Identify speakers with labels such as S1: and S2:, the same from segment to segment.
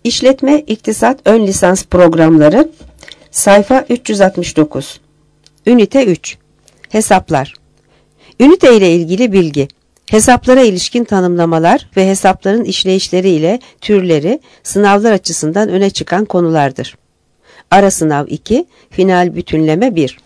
S1: İşletme İktisat Ön Lisans Programları Sayfa 369 Ünite 3 Hesaplar Ünite ile ilgili bilgi, hesaplara ilişkin tanımlamalar ve hesapların işleyişleri ile türleri sınavlar açısından öne çıkan konulardır. Ara sınav 2, final bütünleme 1.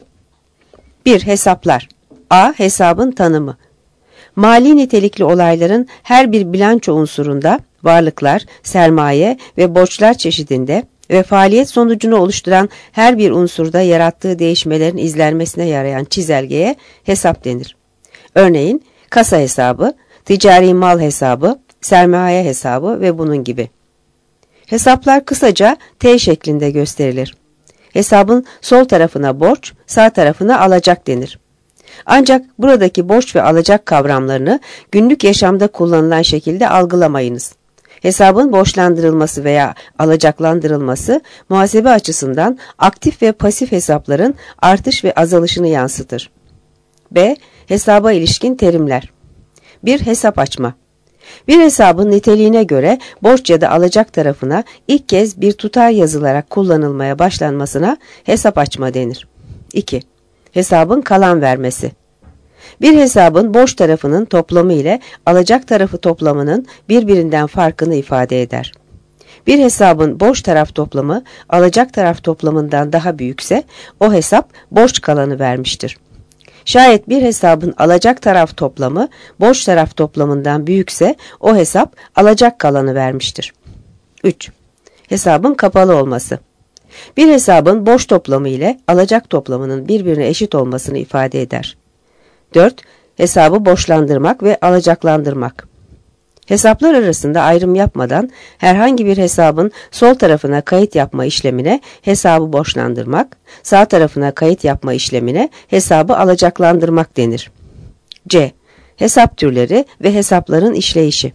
S1: 1. Hesaplar. A. Hesabın tanımı. Mali nitelikli olayların her bir bilanço unsurunda varlıklar, sermaye ve borçlar çeşidinde ve faaliyet sonucunu oluşturan her bir unsurda yarattığı değişmelerin izlenmesine yarayan çizelgeye hesap denir. Örneğin kasa hesabı, ticari mal hesabı, sermaye hesabı ve bunun gibi. Hesaplar kısaca T şeklinde gösterilir. Hesabın sol tarafına borç, sağ tarafına alacak denir. Ancak buradaki borç ve alacak kavramlarını günlük yaşamda kullanılan şekilde algılamayınız. Hesabın borçlandırılması veya alacaklandırılması muhasebe açısından aktif ve pasif hesapların artış ve azalışını yansıtır. B. Hesaba ilişkin terimler. 1. Hesap açma. Bir hesabın niteliğine göre borç ya da alacak tarafına ilk kez bir tutar yazılarak kullanılmaya başlanmasına hesap açma denir. 2. Hesabın kalan vermesi. Bir hesabın borç tarafının toplamı ile alacak tarafı toplamının birbirinden farkını ifade eder. Bir hesabın borç taraf toplamı alacak taraf toplamından daha büyükse o hesap borç kalanı vermiştir. Şayet bir hesabın alacak taraf toplamı borç taraf toplamından büyükse o hesap alacak kalanı vermiştir. 3. Hesabın kapalı olması. Bir hesabın borç toplamı ile alacak toplamının birbirine eşit olmasını ifade eder. 4. Hesabı borçlandırmak ve alacaklandırmak. Hesaplar arasında ayrım yapmadan herhangi bir hesabın sol tarafına kayıt yapma işlemine hesabı borçlandırmak, sağ tarafına kayıt yapma işlemine hesabı alacaklandırmak denir. C. Hesap türleri ve hesapların işleyişi.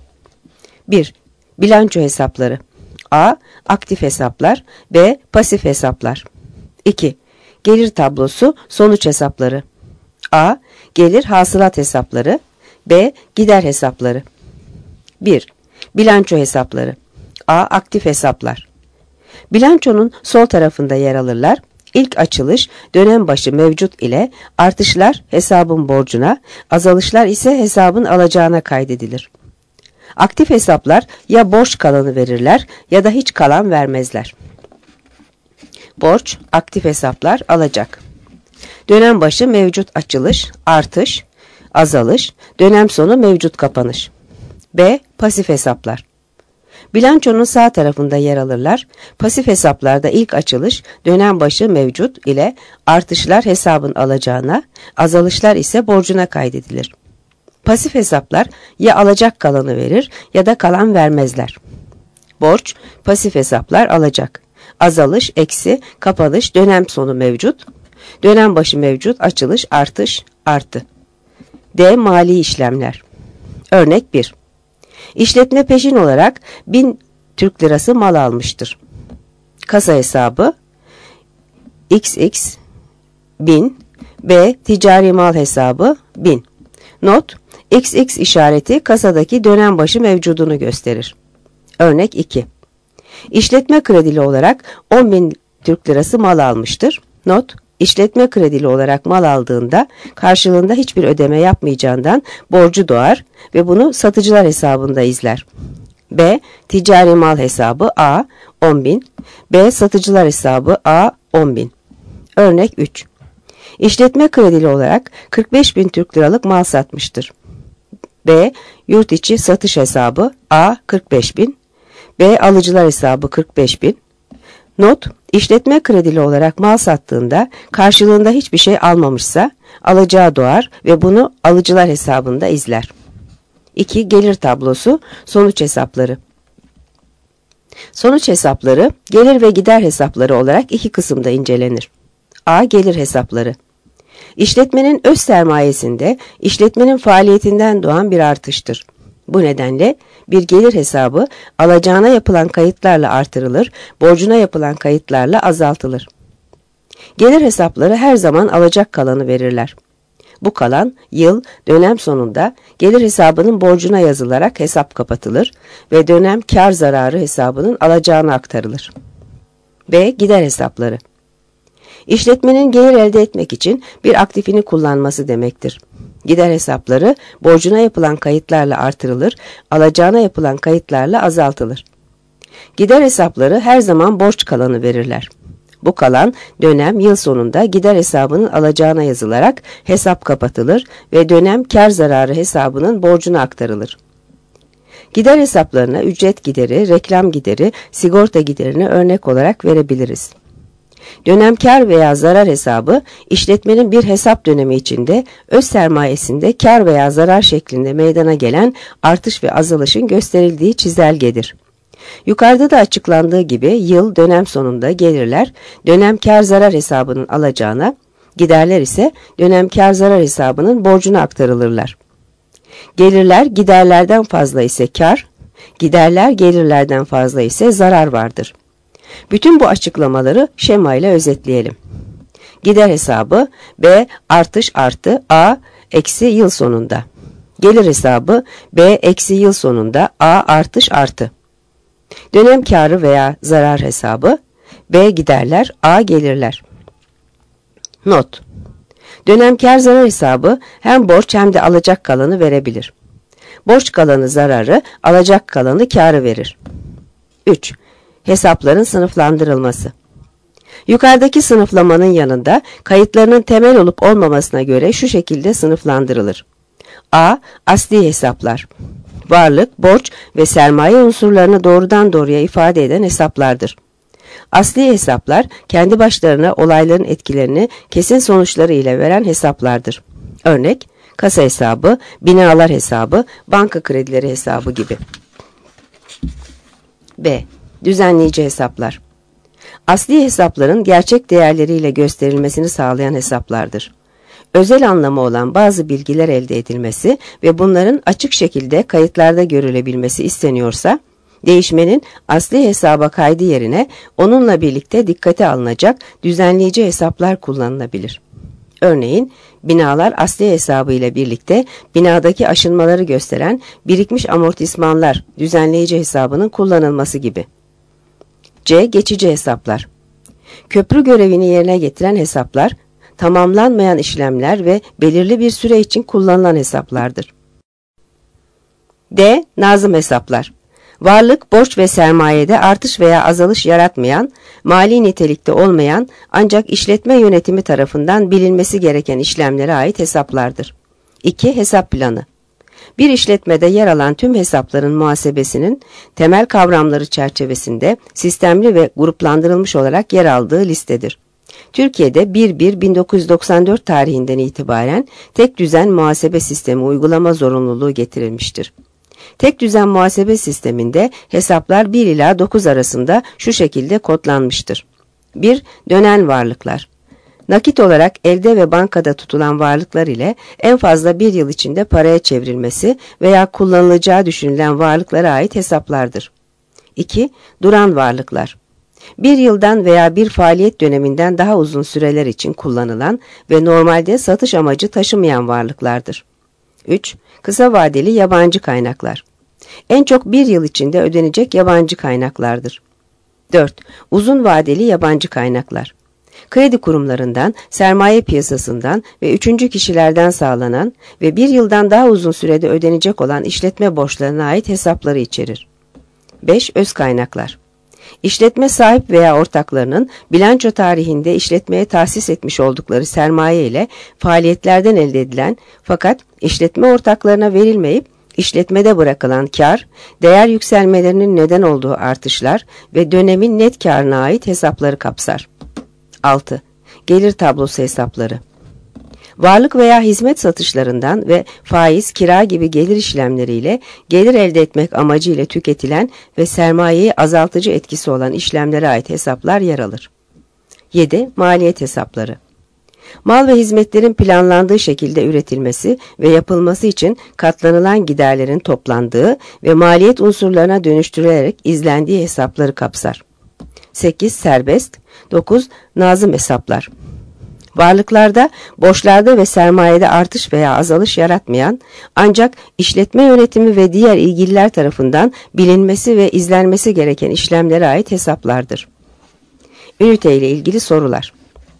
S1: 1. Bilanço hesapları. A. Aktif hesaplar. B. Pasif hesaplar. 2. Gelir tablosu, sonuç hesapları. A. Gelir hasılat hesapları. B. Gider hesapları. 1. Bilanço hesapları. A. Aktif hesaplar. Bilançonun sol tarafında yer alırlar. İlk açılış dönem başı mevcut ile artışlar hesabın borcuna, azalışlar ise hesabın alacağına kaydedilir. Aktif hesaplar ya borç kalanı verirler ya da hiç kalan vermezler. Borç, aktif hesaplar, alacak. Dönem başı mevcut açılış, artış, azalış, dönem sonu mevcut kapanış. B. Pasif hesaplar. Bilançonun sağ tarafında yer alırlar. Pasif hesaplarda ilk açılış dönem başı mevcut ile artışlar hesabın alacağına, azalışlar ise borcuna kaydedilir. Pasif hesaplar ya alacak kalanı verir ya da kalan vermezler. Borç, pasif hesaplar alacak. Azalış, eksi, kapanış, dönem sonu mevcut. Dönem başı mevcut, açılış, artış, artı. D. Mali işlemler. Örnek 1. İşletme peşin olarak 1000 Türk lirası mal almıştır. Kasa hesabı XX 1000. B. Ticari mal hesabı 1000. Not: XX işareti kasadaki dönem başı mevcudunu gösterir. Örnek 2. İşletme kredili olarak 10.000 Türk lirası mal almıştır. Not: İşletme kredili olarak mal aldığında karşılığında hiçbir ödeme yapmayacağından borcu doğar ve bunu satıcılar hesabında izler. B. Ticari mal hesabı A 10.000. B. Satıcılar hesabı A 10.000. Örnek 3. İşletme kredili olarak 45.000 Türk liralık mal satmıştır. B. Yurt içi satış hesabı A 45.000. B. Alıcılar hesabı 45.000. Not: İşletme kredili olarak mal sattığında karşılığında hiçbir şey almamışsa alacağı doğar ve bunu alıcılar hesabında izler. 2. Gelir tablosu, sonuç hesapları. Sonuç hesapları gelir ve gider hesapları olarak iki kısımda incelenir. A. Gelir hesapları. İşletmenin öz sermayesinde işletmenin faaliyetinden doğan bir artıştır. Bu nedenle bir gelir hesabı alacağına yapılan kayıtlarla artırılır, borcuna yapılan kayıtlarla azaltılır. Gelir hesapları her zaman alacak kalanı verirler. Bu kalan yıl, dönem sonunda gelir hesabının borcuna yazılarak hesap kapatılır ve dönem kar zararı hesabının alacağına aktarılır. B. Gider hesapları. İşletmenin gelir elde etmek için bir aktifini kullanması demektir. Gider hesapları borcuna yapılan kayıtlarla artırılır, alacağına yapılan kayıtlarla azaltılır. Gider hesapları her zaman borç kalanı verirler. Bu kalan dönem yıl sonunda gider hesabının alacağına yazılarak hesap kapatılır ve dönem kar zararı hesabının borcuna aktarılır. Gider hesaplarına ücret gideri, reklam gideri, sigorta giderini örnek olarak verebiliriz. Dönem kar veya zarar hesabı, işletmenin bir hesap dönemi içinde öz sermayesinde kar veya zarar şeklinde meydana gelen artış ve azalışın gösterildiği çizelgedir. Yukarıda da açıklandığı gibi yıl dönem sonunda gelirler dönem kar zarar hesabının alacağına, giderler ise dönem kar zarar hesabının borcuna aktarılırlar. Gelirler giderlerden fazla ise kar, giderler gelirlerden fazla ise zarar vardır. Bütün bu açıklamaları şema ile özetleyelim. Gider hesabı B artış artı A eksi yıl sonunda. Gelir hesabı B eksi yıl sonunda A artış artı. Dönem karı veya zarar hesabı B giderler A gelirler. Not: Dönem kar zarar hesabı hem borç hem de alacak kalanı verebilir. Borç kalanı zararı, alacak kalanı karı verir. 3. Hesapların sınıflandırılması. Yukarıdaki sınıflamanın yanında kayıtlarının temel olup olmamasına göre şu şekilde sınıflandırılır. A. Asli hesaplar. Varlık, borç ve sermaye unsurlarını doğrudan doğruya ifade eden hesaplardır. Asli hesaplar, kendi başlarına olayların etkilerini kesin sonuçları ile veren hesaplardır. Örnek, kasa hesabı, binalar hesabı, banka kredileri hesabı gibi. B. Düzenleyici hesaplar. Asli hesapların gerçek değerleriyle gösterilmesini sağlayan hesaplardır. Özel anlamı olan bazı bilgiler elde edilmesi ve bunların açık şekilde kayıtlarda görülebilmesi isteniyorsa, değişmenin asli hesaba kaydı yerine onunla birlikte dikkate alınacak düzenleyici hesaplar kullanılabilir. Örneğin, binalar asli hesabı ile birlikte binadaki aşınmaları gösteren birikmiş amortismanlar düzenleyici hesabının kullanılması gibi. C. Geçici hesaplar. Köprü görevini yerine getiren hesaplar, tamamlanmayan işlemler ve belirli bir süre için kullanılan hesaplardır. D. Nazım hesaplar. Varlık, borç ve sermayede artış veya azalış yaratmayan, mali nitelikte olmayan ancak işletme yönetimi tarafından bilinmesi gereken işlemlere ait hesaplardır. 2. Hesap planı. Bir işletmede yer alan tüm hesapların muhasebesinin temel kavramları çerçevesinde sistemli ve gruplandırılmış olarak yer aldığı listedir. Türkiye'de 1/1/1994 tarihinden itibaren tek düzen muhasebe sistemi uygulama zorunluluğu getirilmiştir. Tek düzen muhasebe sisteminde hesaplar 1 ila 9 arasında şu şekilde kodlanmıştır. 1. Dönen varlıklar. Nakit olarak elde ve bankada tutulan varlıklar ile en fazla bir yıl içinde paraya çevrilmesi veya kullanılacağı düşünülen varlıklara ait hesaplardır. 2. Duran varlıklar. Bir yıldan veya bir faaliyet döneminden daha uzun süreler için kullanılan ve normalde satış amacı taşımayan varlıklardır. 3. Kısa vadeli yabancı kaynaklar. En çok bir yıl içinde ödenecek yabancı kaynaklardır. 4. Uzun vadeli yabancı kaynaklar. Kredi kurumlarından, sermaye piyasasından ve üçüncü kişilerden sağlanan ve bir yıldan daha uzun sürede ödenecek olan işletme borçlarına ait hesapları içerir. 5. Öz kaynaklar. İşletme sahip veya ortaklarının bilanço tarihinde işletmeye tahsis etmiş oldukları sermaye ile faaliyetlerden elde edilen fakat işletme ortaklarına verilmeyip işletmede bırakılan kar, değer yükselmelerinin neden olduğu artışlar ve dönemin net karına ait hesapları kapsar. 6. Gelir tablosu hesapları. Varlık veya hizmet satışlarından ve faiz, kira gibi gelir işlemleriyle gelir elde etmek amacıyla tüketilen ve sermayeyi azaltıcı etkisi olan işlemlere ait hesaplar yer alır. 7. Maliyet hesapları. Mal ve hizmetlerin planlandığı şekilde üretilmesi ve yapılması için katlanılan giderlerin toplandığı ve maliyet unsurlarına dönüştürülerek izlendiği hesapları kapsar. 8. Serbest. 9. Nazım hesaplar. Varlıklarda, borçlarda ve sermayede artış veya azalış yaratmayan, ancak işletme yönetimi ve diğer ilgililer tarafından bilinmesi ve izlenmesi gereken işlemlere ait hesaplardır. Ünite ile ilgili sorular.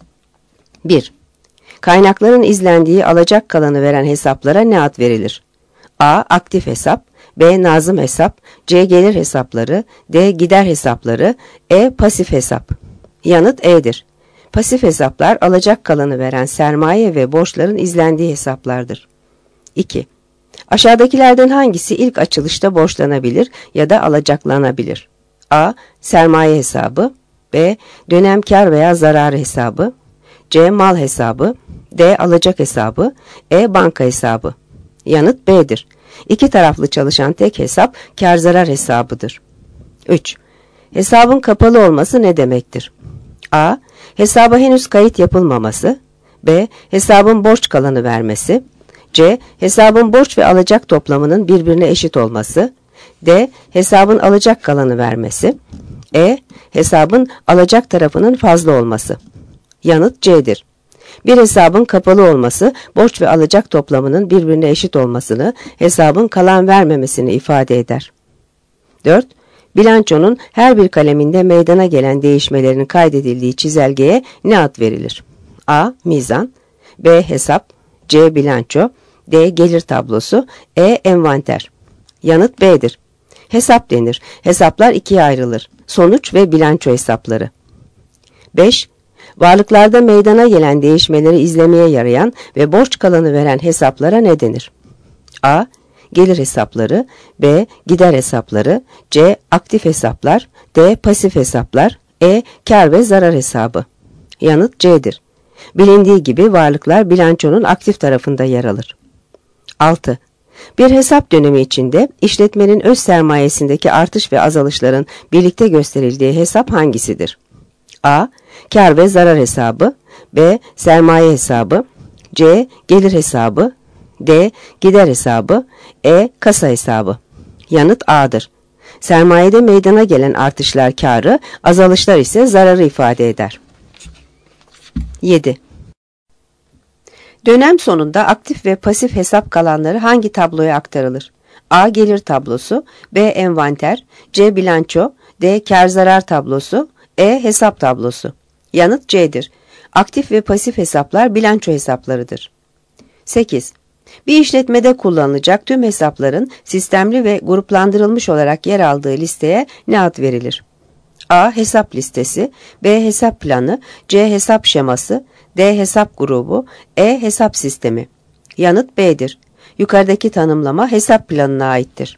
S1: 1. Kaynakların izlendiği alacak kalanı veren hesaplara ne ad verilir? A. Aktif hesap, B. Nazım hesap, C. Gelir hesapları, D. Gider hesapları, E. Pasif hesap. Yanıt E'dir. Pasif hesaplar alacak kalanı veren sermaye ve borçların izlendiği hesaplardır. 2. Aşağıdakilerden hangisi ilk açılışta borçlanabilir ya da alacaklanabilir? A. Sermaye hesabı, B. Dönem kar veya zarar hesabı, C. Mal hesabı, D. Alacak hesabı, E. Banka hesabı. Yanıt B'dir. İki taraflı çalışan tek hesap kar zarar hesabıdır. 3. Hesabın kapalı olması ne demektir? A. Hesaba henüz kayıt yapılmaması, B. Hesabın borç kalanı vermesi, C. Hesabın borç ve alacak toplamının birbirine eşit olması, D. Hesabın alacak kalanı vermesi, E. Hesabın alacak tarafının fazla olması. Yanıt C'dir. Bir hesabın kapalı olması, borç ve alacak toplamının birbirine eşit olmasını, hesabın kalan vermemesini ifade eder. 4. Bilançonun her bir kaleminde meydana gelen değişmelerin kaydedildiği çizelgeye ne ad verilir? A. Mizan, B. Hesap, C. Bilanço, D. Gelir tablosu, E. Envanter. Yanıt B'dir. Hesap denir. Hesaplar ikiye ayrılır. Sonuç ve bilanço hesapları. 5. Varlıklarda meydana gelen değişmeleri izlemeye yarayan ve borç kalanı veren hesaplara ne denir? A. Gelir hesapları, B. Gider hesapları, C. Aktif hesaplar, D. Pasif hesaplar, E. Kar ve zarar hesabı. Yanıt C'dir. Bilindiği gibi varlıklar bilançonun aktif tarafında yer alır. 6. Bir hesap dönemi içinde işletmenin öz sermayesindeki artış ve azalışların birlikte gösterildiği hesap hangisidir? A. Kar ve zarar hesabı, B. Sermaye hesabı, C. Gelir hesabı, D. Gider hesabı, E. Kasa hesabı. Yanıt A'dır. Sermayede meydana gelen artışlar kârı, azalışlar ise zararı ifade eder. 7. Dönem sonunda aktif ve pasif hesap kalanları hangi tabloya aktarılır? A. Gelir tablosu, B. Envanter, C. Bilanço, D. Kar zarar tablosu, E. Hesap tablosu. Yanıt C'dir. Aktif ve pasif hesaplar bilanço hesaplarıdır. 8. Bir işletmede kullanılacak tüm hesapların sistemli ve gruplandırılmış olarak yer aldığı listeye ne ad verilir? A. Hesap listesi, B. Hesap planı, C. Hesap şeması, D. Hesap grubu, E. Hesap sistemi. Yanıt B'dir. Yukarıdaki tanımlama hesap planına aittir.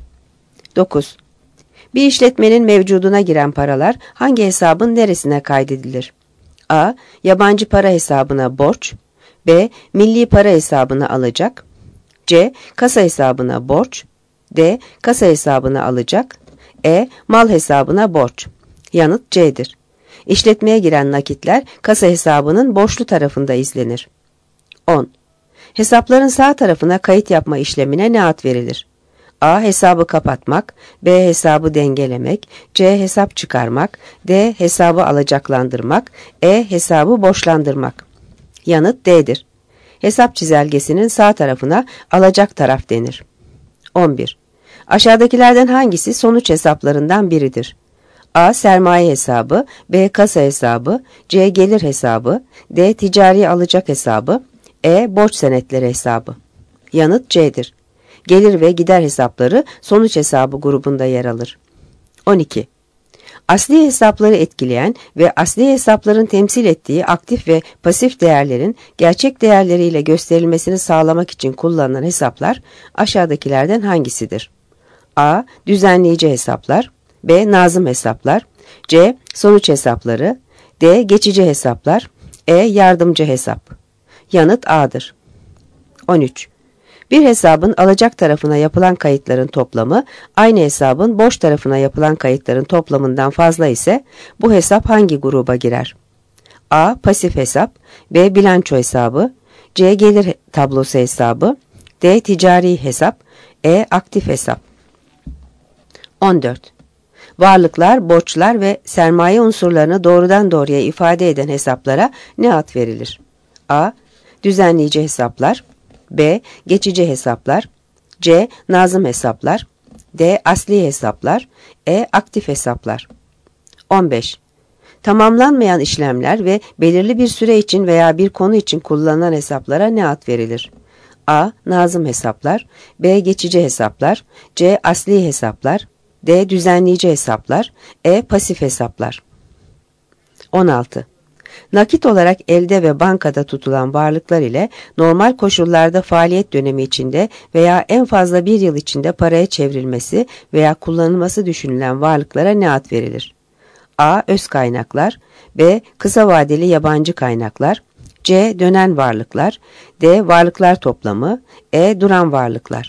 S1: 9. Bir işletmenin mevcuduna giren paralar hangi hesabın neresine kaydedilir? A. Yabancı para hesabına borç, B. Milli para hesabına alacak, C. Kasa hesabına borç, D. Kasa hesabına alacak, E. Mal hesabına borç. Yanıt C'dir. İşletmeye giren nakitler kasa hesabının borçlu tarafında izlenir. 10. Hesapların sağ tarafına kayıt yapma işlemine ne ad verilir? A. Hesabı kapatmak, B. Hesabı dengelemek, C. Hesap çıkarmak, D. Hesabı alacaklandırmak, E. Hesabı borçlandırmak. Yanıt D'dir. Hesap çizelgesinin sağ tarafına alacak taraf denir. 11. Aşağıdakilerden hangisi sonuç hesaplarından biridir? A. Sermaye hesabı, B. Kasa hesabı, C. Gelir hesabı, D. Ticari alacak hesabı, E. Borç senetleri hesabı. Yanıt C'dir. Gelir ve gider hesapları sonuç hesabı grubunda yer alır. 12. Asli hesapları etkileyen ve asli hesapların temsil ettiği aktif ve pasif değerlerin gerçek değerleriyle gösterilmesini sağlamak için kullanılan hesaplar aşağıdakilerden hangisidir? A. Düzenleyici hesaplar, B. Nazım hesaplar, C. Sonuç hesapları, D. Geçici hesaplar, E. Yardımcı hesap. Yanıt A'dır. 13. Bir hesabın alacak tarafına yapılan kayıtların toplamı, aynı hesabın borç tarafına yapılan kayıtların toplamından fazla ise bu hesap hangi gruba girer? A. Pasif hesap, B. Bilanço hesabı, C. Gelir tablosu hesabı, D. Ticari hesap, E. Aktif hesap. 14. Varlıklar, borçlar ve sermaye unsurlarını doğrudan doğruya ifade eden hesaplara ne ad verilir? A. Düzenleyici hesaplar. B. Geçici hesaplar. C. Nazım hesaplar. D. Asli hesaplar. E. Aktif hesaplar. 15. Tamamlanmayan işlemler ve belirli bir süre için veya bir konu için kullanılan hesaplara ne ad verilir? A. Nazım hesaplar. B. Geçici hesaplar. C. Asli hesaplar. D. Düzenleyici hesaplar. E. Pasif hesaplar. 16. Nakit olarak elde ve bankada tutulan varlıklar ile normal koşullarda faaliyet dönemi içinde veya en fazla bir yıl içinde paraya çevrilmesi veya kullanılması düşünülen varlıklara ne ad verilir? A. Öz kaynaklar. B. Kısa vadeli yabancı kaynaklar. C. Dönen varlıklar. D. Varlıklar toplamı. E. Duran varlıklar.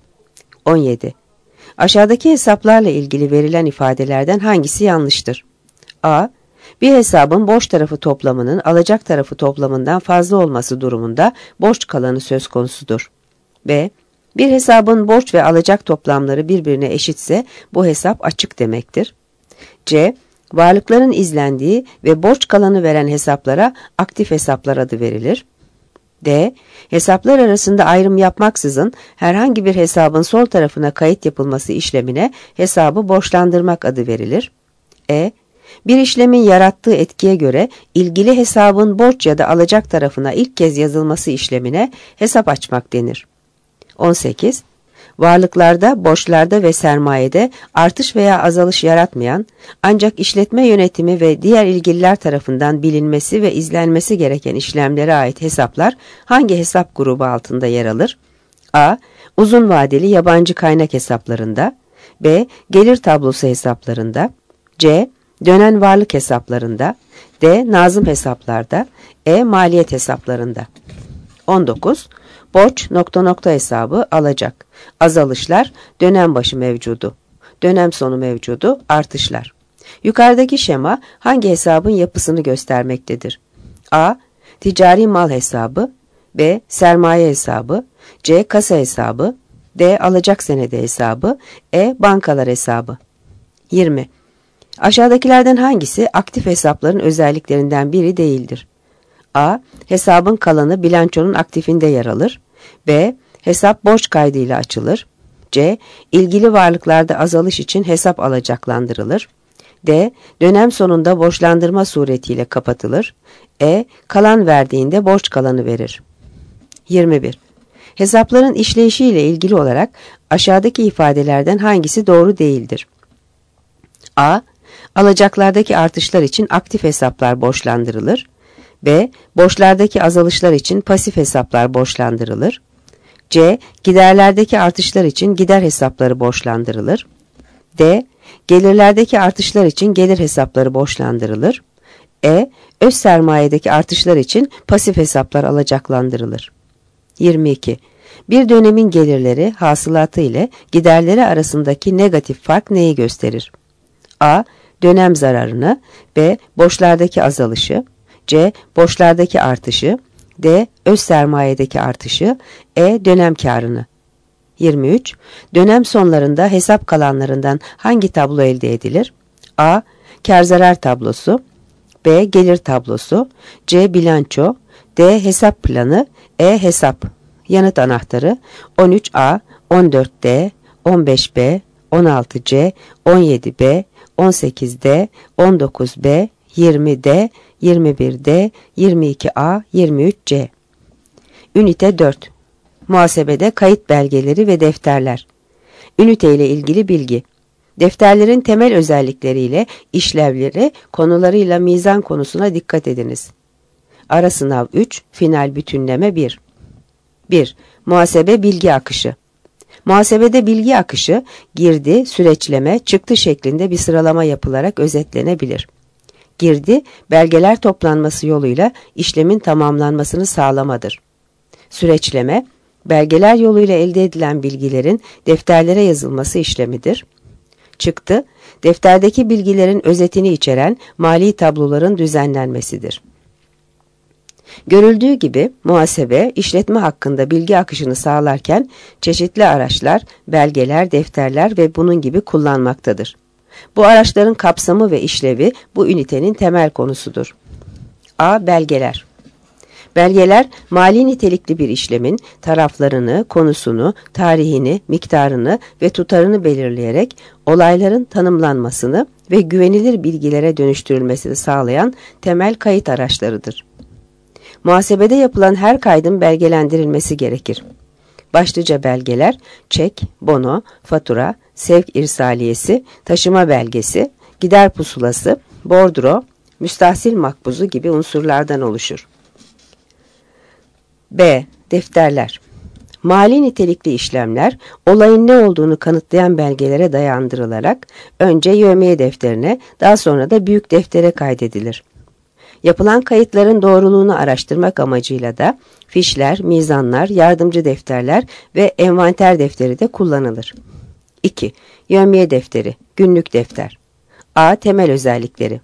S1: 17. Aşağıdaki hesaplarla ilgili verilen ifadelerden hangisi yanlıştır? A. Bir hesabın borç tarafı toplamının alacak tarafı toplamından fazla olması durumunda borç kalanı söz konusudur. B. Bir hesabın borç ve alacak toplamları birbirine eşitse bu hesap açık demektir. C. Varlıkların izlendiği ve borç kalanı veren hesaplara aktif hesaplar adı verilir. D. Hesaplar arasında ayrım yapmaksızın herhangi bir hesabın sol tarafına kayıt yapılması işlemine hesabı borçlandırmak adı verilir. E. Bir işlemin yarattığı etkiye göre ilgili hesabın borç ya da alacak tarafına ilk kez yazılması işlemine hesap açmak denir. 18. Varlıklarda, borçlarda ve sermayede artış veya azalış yaratmayan, ancak işletme yönetimi ve diğer ilgililer tarafından bilinmesi ve izlenmesi gereken işlemlere ait hesaplar hangi hesap grubu altında yer alır? A. Uzun vadeli yabancı kaynak hesaplarında. B. Gelir tablosu hesaplarında. C. Dönen varlık hesaplarında. D. Nazım hesaplarda. E. Maliyet hesaplarında. 19. Borç ... hesabı alacak. Azalışlar dönem başı mevcudu. Dönem sonu mevcudu artışlar. Yukarıdaki şema hangi hesabın yapısını göstermektedir? A. Ticari mal hesabı. B. Sermaye hesabı. C. Kasa hesabı. D. Alacak senedi hesabı. E. Bankalar hesabı. 20. Aşağıdakilerden hangisi aktif hesapların özelliklerinden biri değildir? A. Hesabın kalanı bilançonun aktifinde yer alır. B. Hesap borç kaydıyla açılır. C. İlgili varlıklarda azalış için hesap alacaklandırılır. D. Dönem sonunda borçlandırma suretiyle kapatılır. E. Kalan verdiğinde borç kalanı verir. 21. Hesapların işleyişiyle ilgili olarak aşağıdaki ifadelerden hangisi doğru değildir? A. Alacaklardaki artışlar için aktif hesaplar borçlandırılır. B. Borçlardaki azalışlar için pasif hesaplar borçlandırılır. C. Giderlerdeki artışlar için gider hesapları borçlandırılır. D. Gelirlerdeki artışlar için gelir hesapları borçlandırılır. E. Öz sermayedeki artışlar için pasif hesaplar alacaklandırılır. 22. Bir dönemin gelirleri, hasılatı ile giderleri arasındaki negatif fark neyi gösterir? A. Dönem zararını. B. Borçlardaki azalışı. C. Borçlardaki artışı. D. Öz sermayedeki artışı. E. Dönem karını. 23. Dönem sonlarında hesap kalanlarından hangi tablo elde edilir? A. Kar zarar tablosu. B. Gelir tablosu. C. Bilanço. D. Hesap planı. E. Hesap. Yanıt anahtarı 13A, 14D, 15B, 16C, 17B, 18D, 19B, 20D, 21D, 22A, 23C. Ünite 4. Muhasebede kayıt belgeleri ve defterler. Ünite ile ilgili bilgi. Defterlerin temel özellikleriyle, işlevleri, konularıyla mizan konusuna dikkat ediniz. Ara sınav 3, final bütünleme 1. 1. Muhasebe bilgi akışı. Muhasebede bilgi akışı, girdi, süreçleme, çıktı şeklinde bir sıralama yapılarak özetlenebilir. Girdi, belgeler toplanması yoluyla işlemin tamamlanmasını sağlamadır. Süreçleme, belgeler yoluyla elde edilen bilgilerin defterlere yazılması işlemidir. Çıktı, defterdeki bilgilerin özetini içeren mali tabloların düzenlenmesidir. Görüldüğü gibi muhasebe, işletme hakkında bilgi akışını sağlarken çeşitli araçlar, belgeler, defterler ve bunun gibi kullanmaktadır. Bu araçların kapsamı ve işlevi bu ünitenin temel konusudur. A. Belgeler. Belgeler, mali nitelikli bir işlemin taraflarını, konusunu, tarihini, miktarını ve tutarını belirleyerek olayların tanımlanmasını ve güvenilir bilgilere dönüştürülmesini sağlayan temel kayıt araçlarıdır. Muhasebede yapılan her kaydın belgelendirilmesi gerekir. Başlıca belgeler, çek, bono, fatura, sevk irsaliyesi, taşıma belgesi, gider pusulası, bordro, müstahsil makbuzu gibi unsurlardan oluşur. B. Defterler. Mali nitelikli işlemler, olayın ne olduğunu kanıtlayan belgelere dayandırılarak önce yevmiye defterine, daha sonra da büyük deftere kaydedilir. Yapılan kayıtların doğruluğunu araştırmak amacıyla da fişler, mizanlar, yardımcı defterler ve envanter defteri de kullanılır. 2. Yevmiye defteri, günlük defter. A. Temel özellikleri.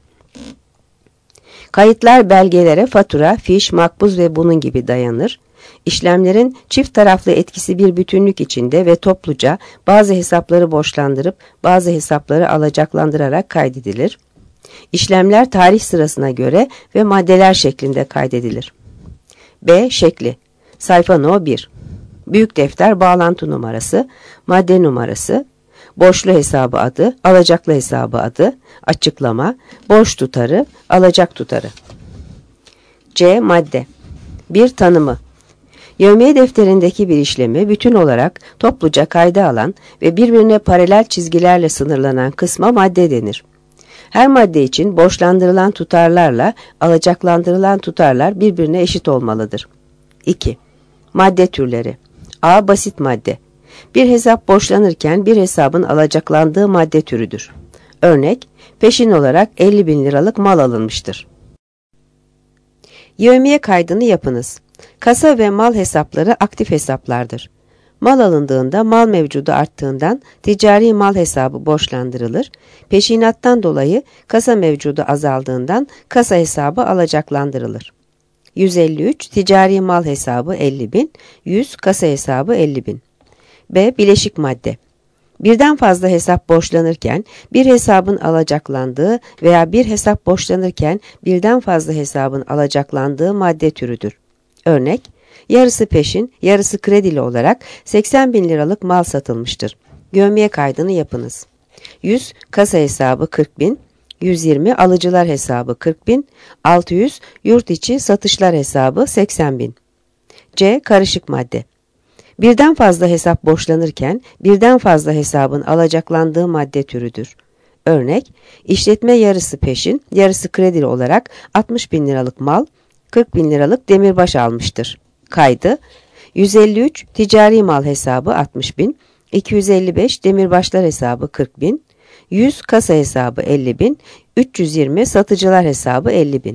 S1: Kayıtlar belgelere fatura, fiş, makbuz ve bunun gibi dayanır. İşlemlerin çift taraflı etkisi bir bütünlük içinde ve topluca bazı hesapları borçlandırıp bazı hesapları alacaklandırarak kaydedilir. İşlemler tarih sırasına göre ve maddeler şeklinde kaydedilir. B. Şekli. Sayfa No 1. Büyük defter bağlantı numarası, madde numarası, borçlu hesabı adı, alacaklı hesabı adı, açıklama, borç tutarı, alacak tutarı. C. Madde. Bir tanımı. Yevmiye defterindeki bir işlemi bütün olarak topluca kayda alan ve birbirine paralel çizgilerle sınırlanan kısma madde denir. Her madde için borçlandırılan tutarlarla alacaklandırılan tutarlar birbirine eşit olmalıdır. 2. Madde türleri. A. Basit madde. Bir hesap borçlanırken bir hesabın alacaklandığı madde türüdür. Örnek, peşin olarak 50.000 liralık mal alınmıştır. Yevmiye kaydını yapınız. Kasa ve mal hesapları aktif hesaplardır. Mal alındığında mal mevcudu arttığından ticari mal hesabı borçlandırılır. Peşinattan dolayı kasa mevcudu azaldığından kasa hesabı alacaklandırılır. 153 ticari mal hesabı 50.000, 100 kasa hesabı 50.000. B. Bileşik madde. Birden fazla hesap borçlanırken bir hesabın alacaklandığı veya bir hesap borçlanırken birden fazla hesabın alacaklandığı madde türüdür. Örnek, yarısı peşin, yarısı kredili olarak 80.000 liralık mal satılmıştır. Yevmiye kaydını yapınız. 100 kasa hesabı 40.000, 120 alıcılar hesabı 40.000, 600 yurt içi satışlar hesabı 80.000. C. Karışık madde. Birden fazla hesap borçlanırken birden fazla hesabın alacaklandığı madde türüdür. Örnek, işletme yarısı peşin, yarısı kredili olarak 60.000 liralık mal, 40.000 liralık demirbaş almıştır. Kaydı, 153 ticari mal hesabı 60.000, 255 demirbaşlar hesabı 40.000, 100 kasa hesabı 50.000, 320 satıcılar hesabı 50.000.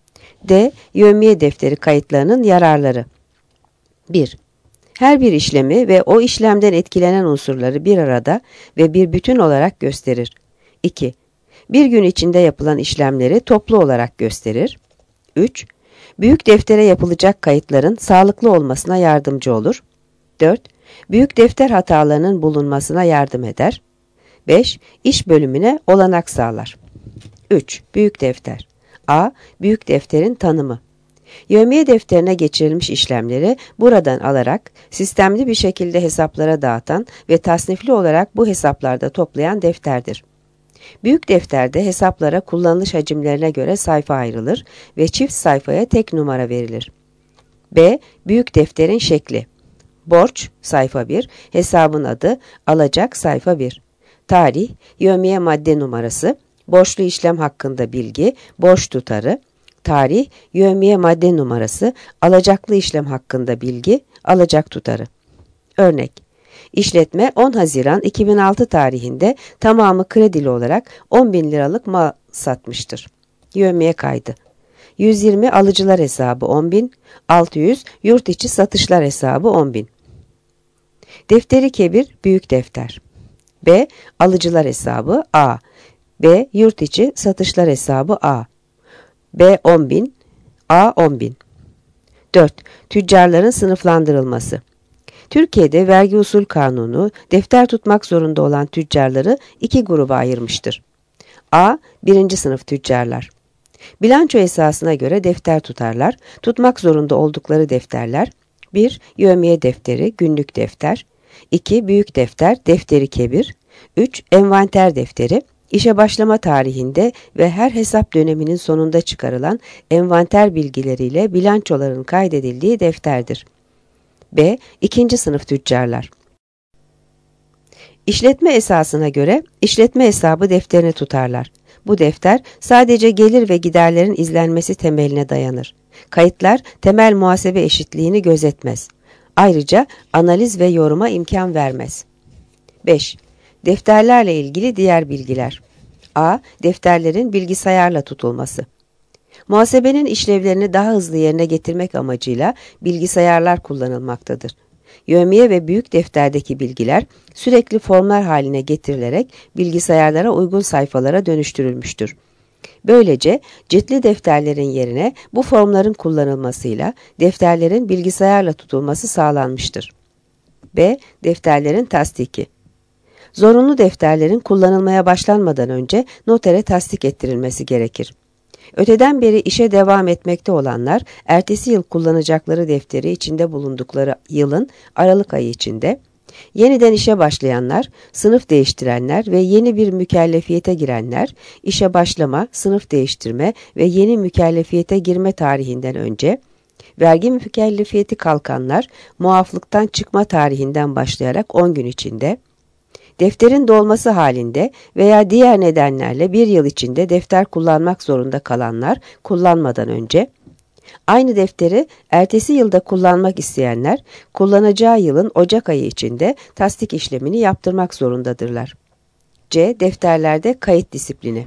S1: D. Yevmiye defteri kayıtlarının yararları. 1. Her bir işlemi ve o işlemden etkilenen unsurları bir arada ve bir bütün olarak gösterir. 2. Bir gün içinde yapılan işlemleri toplu olarak gösterir. 3. Büyük deftere yapılacak kayıtların sağlıklı olmasına yardımcı olur. 4. Büyük defter hatalarının bulunmasına yardım eder. 5. İş bölümüne olanak sağlar. 3. Büyük defter. A. Büyük defterin tanımı. Yevmiye defterine geçirilmiş işlemleri buradan alarak sistemli bir şekilde hesaplara dağıtan ve tasnifli olarak bu hesaplarda toplayan defterdir. Büyük defterde hesaplara kullanılış hacimlerine göre sayfa ayrılır ve çift sayfaya tek numara verilir. B. Büyük defterin şekli. Borç sayfa 1, hesabın adı, alacak sayfa 1. Tarih, yevmiye madde numarası, borçlu işlem hakkında bilgi, borç tutarı, tarih, yevmiye madde numarası, alacaklı işlem hakkında bilgi, alacak tutarı. Örnek, işletme 10 Haziran 2006 tarihinde tamamı kredili olarak 10.000 liralık mal satmıştır. Yevmiye kaydı. 120 alıcılar hesabı 10.000, 600 yurt içi satışlar hesabı 10.000. Defteri kebir büyük defter. B. Alıcılar hesabı A. B. Yurt içi satışlar hesabı A. B. 10.000, A. 10.000. 4. Tüccarların sınıflandırılması. Türkiye'de vergi usul kanunu defter tutmak zorunda olan tüccarları iki gruba ayırmıştır. A. Birinci sınıf tüccarlar. Bilanço esasına göre defter tutarlar. Tutmak zorunda oldukları defterler: 1. Yevmiye defteri, günlük defter. 2. Büyük defter, defteri kebir. 3. Envanter defteri, işe başlama tarihinde ve her hesap döneminin sonunda çıkarılan envanter bilgileriyle bilançoların kaydedildiği defterdir. B. İkinci sınıf tüccarlar. İşletme esasına göre işletme hesabı defterini tutarlar. Bu defter sadece gelir ve giderlerin izlenmesi temeline dayanır. Kayıtlar temel muhasebe eşitliğini gözetmez. Ayrıca analiz ve yoruma imkan vermez. 5. Defterlerle ilgili diğer bilgiler. A. Defterlerin bilgisayarla tutulması. Muhasebenin işlevlerini daha hızlı yerine getirmek amacıyla bilgisayarlar kullanılmaktadır. Yevmiye ve büyük defterdeki bilgiler sürekli formlar haline getirilerek bilgisayarlara uygun sayfalara dönüştürülmüştür. Böylece ciltli defterlerin yerine bu formların kullanılmasıyla defterlerin bilgisayarla tutulması sağlanmıştır. B. Defterlerin tasdiki. Zorunlu defterlerin kullanılmaya başlanmadan önce notere tasdik ettirilmesi gerekir. Öteden beri işe devam etmekte olanlar, ertesi yıl kullanacakları defteri içinde bulundukları yılın Aralık ayı içinde, yeniden işe başlayanlar, sınıf değiştirenler ve yeni bir mükellefiyete girenler, işe başlama, sınıf değiştirme ve yeni mükellefiyete girme tarihinden önce, vergi mükellefiyeti kalkanlar, muaflıktan çıkma tarihinden başlayarak 10 gün içinde, defterin dolması halinde veya diğer nedenlerle bir yıl içinde defter kullanmak zorunda kalanlar kullanmadan önce, aynı defteri ertesi yılda kullanmak isteyenler kullanacağı yılın Ocak ayı içinde tasdik işlemini yaptırmak zorundadırlar. C. Defterlerde kayıt disiplini.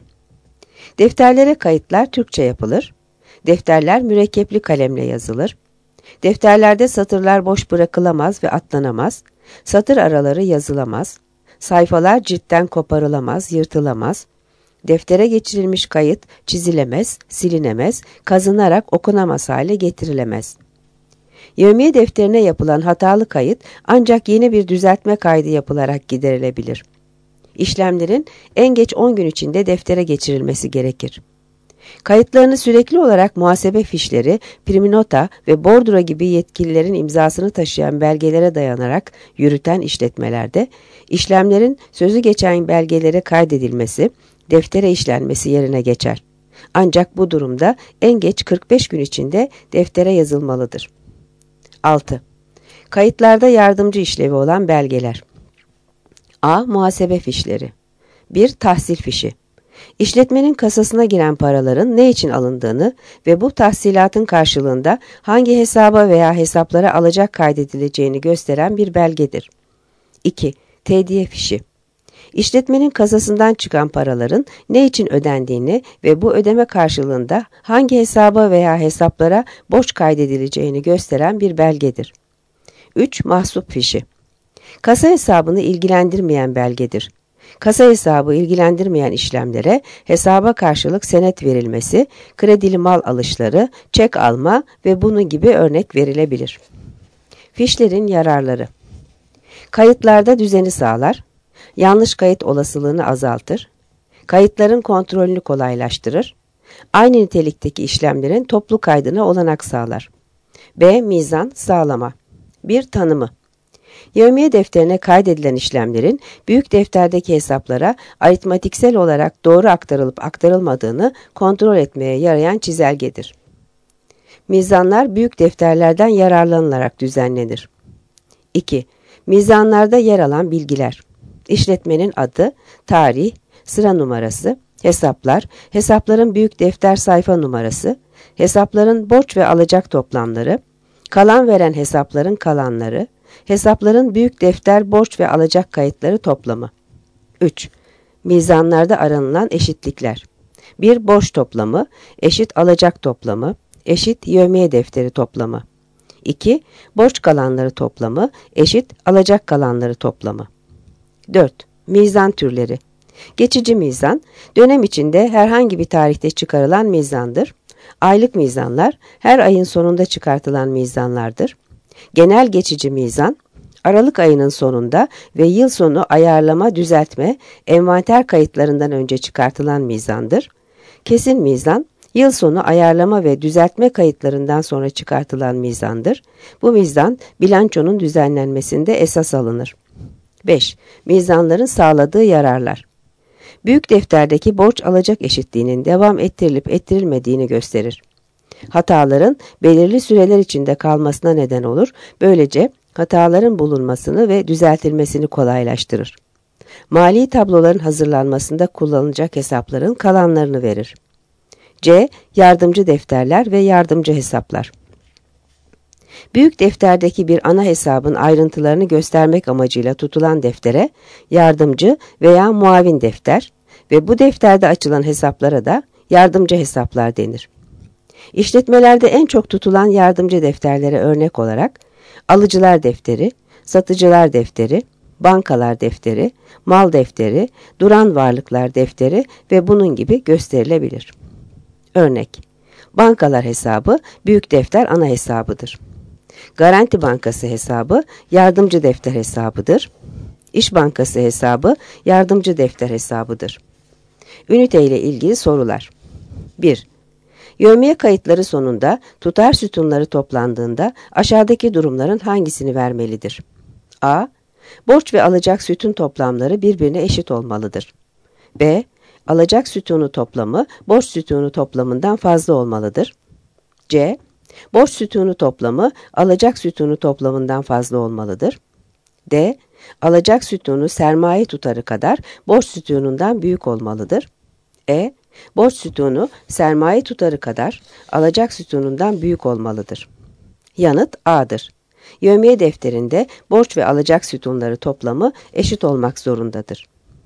S1: Defterlere kayıtlar Türkçe yapılır. Defterler mürekkepli kalemle yazılır. Defterlerde satırlar boş bırakılamaz ve atlanamaz. Satır araları yazılamaz. Sayfalar ciltten koparılamaz, yırtılamaz. Deftere geçirilmiş kayıt çizilemez, silinemez, kazınarak okunamaz hale getirilemez. Yevmiye defterine yapılan hatalı kayıt ancak yeni bir düzeltme kaydı yapılarak giderilebilir. İşlemlerin en geç 10 gün içinde deftere geçirilmesi gerekir. Kayıtlarını sürekli olarak muhasebe fişleri, priminota ve bordro gibi yetkililerin imzasını taşıyan belgelere dayanarak yürüten işletmelerde, işlemlerin sözü geçen belgelere kaydedilmesi, deftere işlenmesi yerine geçer. Ancak bu durumda en geç 45 gün içinde deftere yazılmalıdır. 6. Kayıtlarda yardımcı işlevi olan belgeler. A. Muhasebe fişleri. 1. Tahsil fişi. İşletmenin kasasına giren paraların ne için alındığını ve bu tahsilatın karşılığında hangi hesaba veya hesaplara alacak kaydedileceğini gösteren bir belgedir. 2. Tediye fişi. İşletmenin kasasından çıkan paraların ne için ödendiğini ve bu ödeme karşılığında hangi hesaba veya hesaplara borç kaydedileceğini gösteren bir belgedir. 3. Mahsup fişi. Kasa hesabını ilgilendirmeyen belgedir. Kasa hesabı ilgilendirmeyen işlemlere hesaba karşılık senet verilmesi, kredili mal alışları, çek alma ve bunun gibi örnek verilebilir. Fişlerin yararları. Kayıtlarda düzeni sağlar, yanlış kayıt olasılığını azaltır, kayıtların kontrolünü kolaylaştırır, aynı nitelikteki işlemlerin toplu kaydına olanak sağlar. B. Mizan sağlama. 1. Tanımı. Yevmiye defterine kaydedilen işlemlerin büyük defterdeki hesaplara aritmatiksel olarak doğru aktarılıp aktarılmadığını kontrol etmeye yarayan çizelgedir. Mizanlar büyük defterlerden yararlanılarak düzenlenir. 2. Mizanlarda yer alan bilgiler. İşletmenin adı, tarih, sıra numarası, hesaplar, hesapların büyük defter sayfa numarası, hesapların borç ve alacak toplamları, kalan veren hesapların kalanları, hesapların büyük defter borç ve alacak kayıtları toplamı. 3. Mizanlarda aranılan eşitlikler. 1. Borç toplamı, eşit alacak toplamı, eşit yevmiye defteri toplamı. 2. Borç kalanları toplamı, eşit alacak kalanları toplamı. 4. Mizan türleri. Geçici mizan, dönem içinde herhangi bir tarihte çıkarılan mizandır. Aylık mizanlar, her ayın sonunda çıkartılan mizanlardır. Genel geçici mizan, Aralık ayının sonunda ve yıl sonu ayarlama, düzeltme, envanter kayıtlarından önce çıkartılan mizandır. Kesin mizan, Yıl sonu ayarlama ve düzeltme kayıtlarından sonra çıkartılan mizandır. Bu mizan bilançonun düzenlenmesinde esas alınır. 5. Mizanların sağladığı yararlar. Büyük defterdeki borç alacak eşitliğinin devam ettirilip ettirilmediğini gösterir. Hataların belirli süreler içinde kalmasına neden olur. Böylece hataların bulunmasını ve düzeltilmesini kolaylaştırır. Mali tabloların hazırlanmasında kullanılacak hesapların kalanlarını verir. C. Yardımcı defterler ve yardımcı hesaplar. Büyük defterdeki bir ana hesabın ayrıntılarını göstermek amacıyla tutulan deftere yardımcı veya muavin defter ve bu defterde açılan hesaplara da yardımcı hesaplar denir. İşletmelerde en çok tutulan yardımcı defterlere örnek olarak alıcılar defteri, satıcılar defteri, bankalar defteri, mal defteri, duran varlıklar defteri ve bunun gibi gösterilebilir. Örnek: bankalar hesabı büyük defter ana hesabıdır. Garanti Bankası hesabı yardımcı defter hesabıdır. İş Bankası hesabı yardımcı defter hesabıdır. Ünite ile ilgili sorular. 1. Yevmiye kayıtları sonunda tutar sütunları toplandığında aşağıdaki durumların hangisini vermelidir? A. Borç ve alacak sütun toplamları birbirine eşit olmalıdır. B. Alacak sütunu toplamı borç sütunu toplamından fazla olmalıdır. C. Borç sütunu toplamı alacak sütunu toplamından fazla olmalıdır. D. Alacak sütunu sermaye tutarı kadar borç sütunundan büyük olmalıdır. E. Borç sütunu sermaye tutarı kadar alacak sütunundan büyük olmalıdır. Yanıt A'dır. Yevmiye defterinde borç ve alacak sütunları toplamı eşit olmak zorundadır.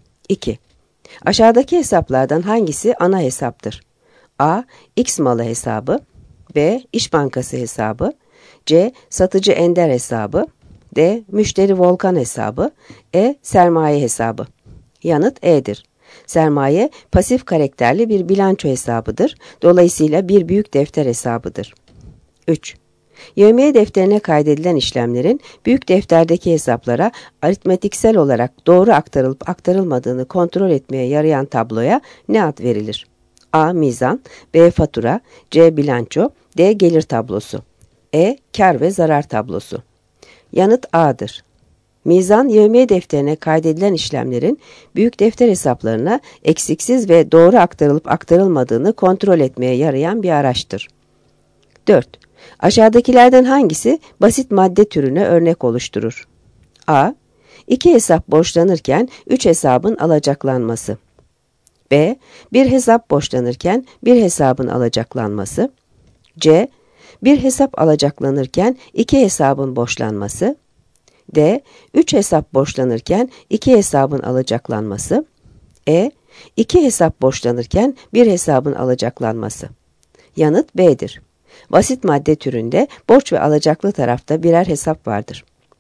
S1: 2. Aşağıdaki hesaplardan hangisi ana hesaptır? A. X malı hesabı. B. İş Bankası hesabı. C. Satıcı Ender hesabı. D. Müşteri Volkan hesabı. E. Sermaye hesabı. Yanıt E'dir. Sermaye pasif karakterli bir bilanço hesabıdır. Dolayısıyla bir büyük defter hesabıdır. 3. Yevmiye defterine kaydedilen işlemlerin büyük defterdeki hesaplara aritmetiksel olarak doğru aktarılıp aktarılmadığını kontrol etmeye yarayan tabloya ne ad verilir? A. Mizan. B. Fatura. C. Bilanço. D. Gelir tablosu. E. Kar ve zarar tablosu. Yanıt A'dır. Mizan, yevmiye defterine kaydedilen işlemlerin büyük defter hesaplarına eksiksiz ve doğru aktarılıp aktarılmadığını kontrol etmeye yarayan bir araçtır. 4. Aşağıdakilerden hangisi basit madde türüne örnek oluşturur? A. 2 hesap borçlanırken 3 hesabın alacaklanması. B. Bir hesap borçlanırken bir hesabın alacaklanması. C. Bir hesap alacaklanırken 2 hesabın borçlanması. D. 3 hesap borçlanırken 2 hesabın alacaklanması. E. 2 hesap borçlanırken bir hesabın alacaklanması. Yanıt B'dir. Basit madde türünde borç ve alacaklı tarafta birer hesap vardır.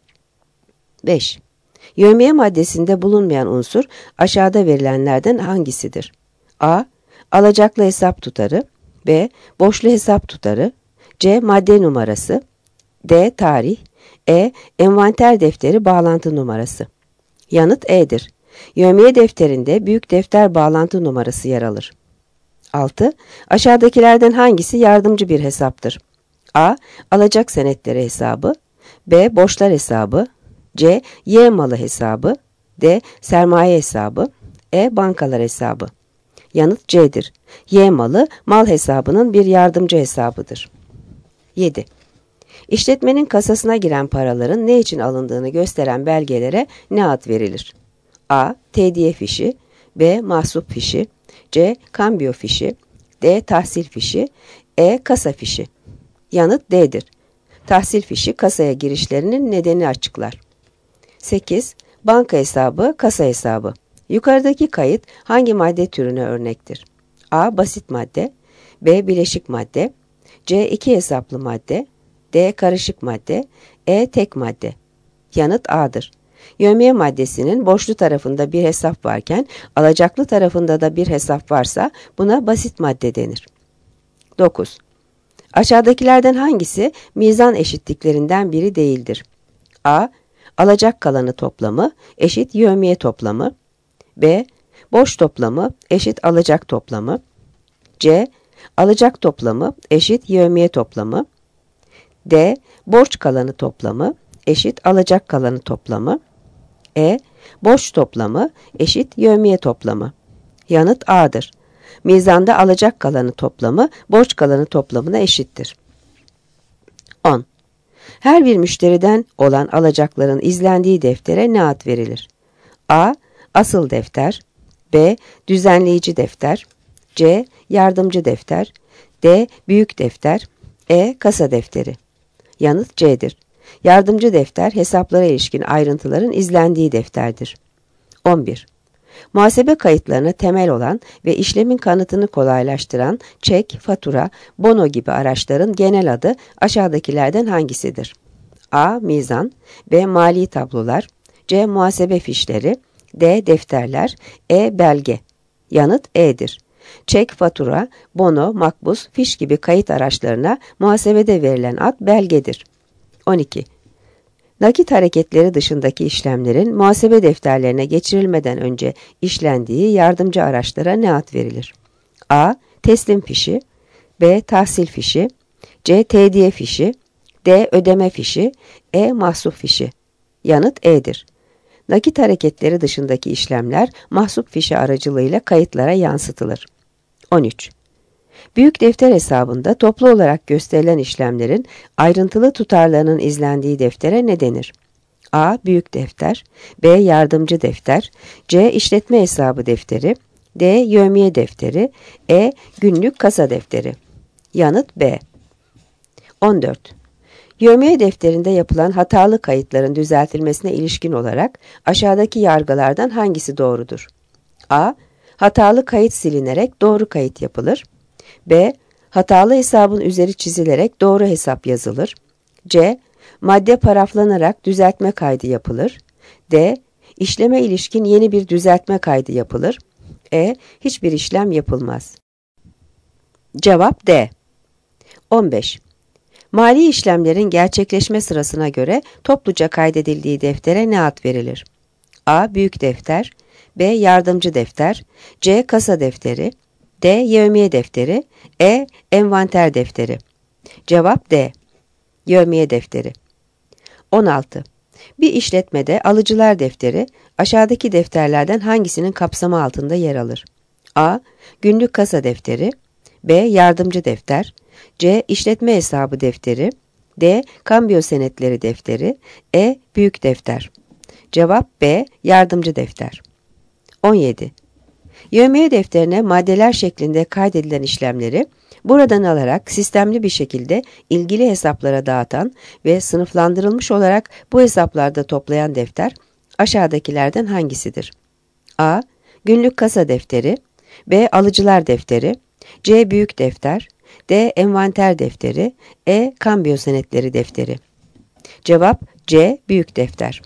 S1: 5. Yevmiye maddesinde bulunmayan unsur aşağıda verilenlerden hangisidir? A. Alacaklı hesap tutarı. B. Borçlu hesap tutarı. C. Madde numarası. D. Tarih. E. Envanter defteri bağlantı numarası. Yanıt E'dir. Yevmiye defterinde büyük defter bağlantı numarası yer alır. 6. Aşağıdakilerden hangisi yardımcı bir hesaptır? A. Alacak senetleri hesabı. B. Borçlar hesabı. C. Y malı hesabı. D. Sermaye hesabı. E. Bankalar hesabı. Yanıt C'dir. Y malı mal hesabının bir yardımcı hesabıdır. 7. İşletmenin kasasına giren paraların ne için alındığını gösteren belgelere ne ad verilir? A. Tediye fişi. B. Mahsup fişi. C. Kambiyo fişi. D. Tahsil fişi. E. Kasa fişi. Yanıt D'dir. Tahsil fişi kasaya girişlerinin nedeni açıklar. 8. Banka hesabı, kasa hesabı. Yukarıdaki kayıt hangi madde türüne örnektir? A. Basit madde. B. Bileşik madde. C. İki hesaplı madde. D. Karışık madde. E. Tek madde. Yanıt A'dır. Yevmiye maddesinin borçlu tarafında bir hesap varken alacaklı tarafında da bir hesap varsa buna basit madde denir. 9. Aşağıdakilerden hangisi mizan eşitliklerinden biri değildir? A. Alacak kalanı toplamı eşit yevmiye toplamı. B. Borç toplamı eşit alacak toplamı. C. Alacak toplamı eşit yevmiye toplamı. D. Borç kalanı toplamı eşit alacak kalanı toplamı. E. Borç toplamı eşit yevmiye toplamı. Yanıt A'dır. Mizanda alacak kalanı toplamı borç kalanı toplamına eşittir. 10. Her bir müşteriden olan alacakların izlendiği deftere ne ad verilir? A. Asıl defter. B. Düzenleyici defter. C. Yardımcı defter. D. Büyük defter. E. Kasa defteri. Yanıt C'dir. Yardımcı defter hesaplara ilişkin ayrıntıların izlendiği defterdir. 11. Muhasebe kayıtlarına temel olan ve işlemin kanıtını kolaylaştıran çek, fatura, bono gibi araçların genel adı aşağıdakilerden hangisidir? A. Mizan. B. Mali tablolar. C. Muhasebe fişleri. D. Defterler. E. Belge. Yanıt E'dir. Çek, fatura, bono, makbuz, fiş gibi kayıt araçlarına muhasebede verilen ad belgedir. 12. Nakit hareketleri dışındaki işlemlerin muhasebe defterlerine geçirilmeden önce işlendiği yardımcı araçlara ne ad verilir? A. Teslim fişi. B. Tahsil fişi. C. Tediye fişi. D. Ödeme fişi. E. Mahsup fişi. Yanıt E'dir. Nakit hareketleri dışındaki işlemler mahsup fişi aracılığıyla kayıtlara yansıtılır. 13. Büyük defter hesabında toplu olarak gösterilen işlemlerin ayrıntılı tutarlarının izlendiği deftere ne denir? A. Büyük defter. B. Yardımcı defter. C. İşletme hesabı defteri. D. Yevmiye defteri. E. Günlük kasa defteri. Yanıt B. 14. Yevmiye defterinde yapılan hatalı kayıtların düzeltilmesine ilişkin olarak aşağıdaki yargılardan hangisi doğrudur? A. Hatalı kayıt silinerek doğru kayıt yapılır. B. Hatalı hesabın üzeri çizilerek doğru hesap yazılır. C. Madde paraflanarak düzeltme kaydı yapılır. D. İşleme ilişkin yeni bir düzeltme kaydı yapılır. E. Hiçbir işlem yapılmaz. Cevap D. 15. Mali işlemlerin gerçekleşme sırasına göre topluca kaydedildiği deftere ne ad verilir? A. Büyük defter. B. Yardımcı defter. C. Kasa defteri. D. Yevmiye defteri. E. Envanter defteri. Cevap D. Yevmiye defteri. 16. Bir işletmede alıcılar defteri aşağıdaki defterlerden hangisinin kapsamı altında yer alır? A. Günlük kasa defteri. B. Yardımcı defter. C. İşletme hesabı defteri. D. Kambiyo senetleri defteri. E. Büyük defter. Cevap B. Yardımcı defter. 17. Yevmiye defterine maddeler şeklinde kaydedilen işlemleri buradan alarak sistemli bir şekilde ilgili hesaplara dağıtan ve sınıflandırılmış olarak bu hesaplarda toplayan defter aşağıdakilerden hangisidir? A. Günlük kasa defteri. B. Alıcılar defteri. C. Büyük defter. D. Envanter defteri. E. Kambiyo senetleri defteri. Cevap C. Büyük defter.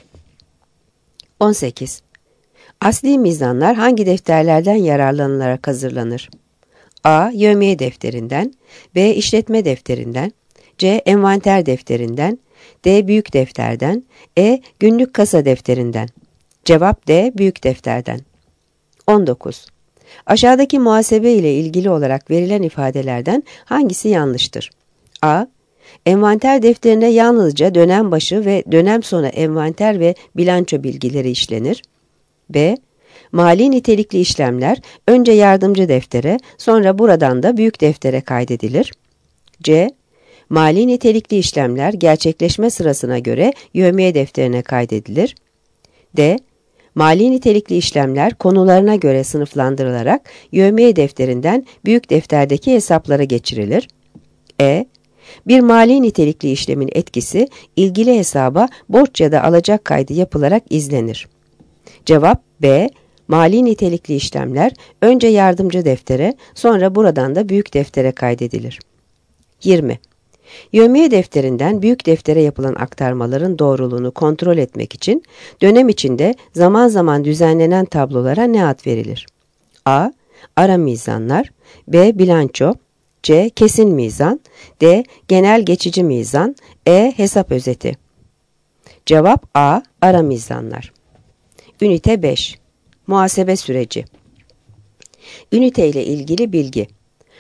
S1: 18. Asli mizanlar hangi defterlerden yararlanılarak hazırlanır? A. Yevmiye defterinden. B. İşletme defterinden. C. Envanter defterinden. D. Büyük defterden. E. Günlük kasa defterinden. Cevap D. Büyük defterden. 19. Aşağıdaki muhasebe ile ilgili olarak verilen ifadelerden hangisi yanlıştır? A. Envanter defterine yalnızca dönem başı ve dönem sonu envanter ve bilanço bilgileri işlenir. B. Mali nitelikli işlemler önce yardımcı deftere, sonra buradan da büyük deftere kaydedilir. C. Mali nitelikli işlemler gerçekleşme sırasına göre yevmiye defterine kaydedilir. D. Mali nitelikli işlemler konularına göre sınıflandırılarak yevmiye defterinden büyük defterdeki hesaplara geçirilir. E. Bir mali nitelikli işlemin etkisi ilgili hesaba borç ya da alacak kaydı yapılarak izlenir. Cevap B. Mali nitelikli işlemler önce yardımcı deftere, sonra buradan da büyük deftere kaydedilir. 20. Yevmiye defterinden büyük deftere yapılan aktarmaların doğruluğunu kontrol etmek için dönem içinde zaman zaman düzenlenen tablolara ne ad verilir? A. Ara mizanlar. B. Bilanço. C. Kesin mizan. D. Genel geçici mizan. E. Hesap özeti. Cevap A. Ara mizanlar. Ünite 5. Muhasebe süreci. Ünite ile ilgili bilgi.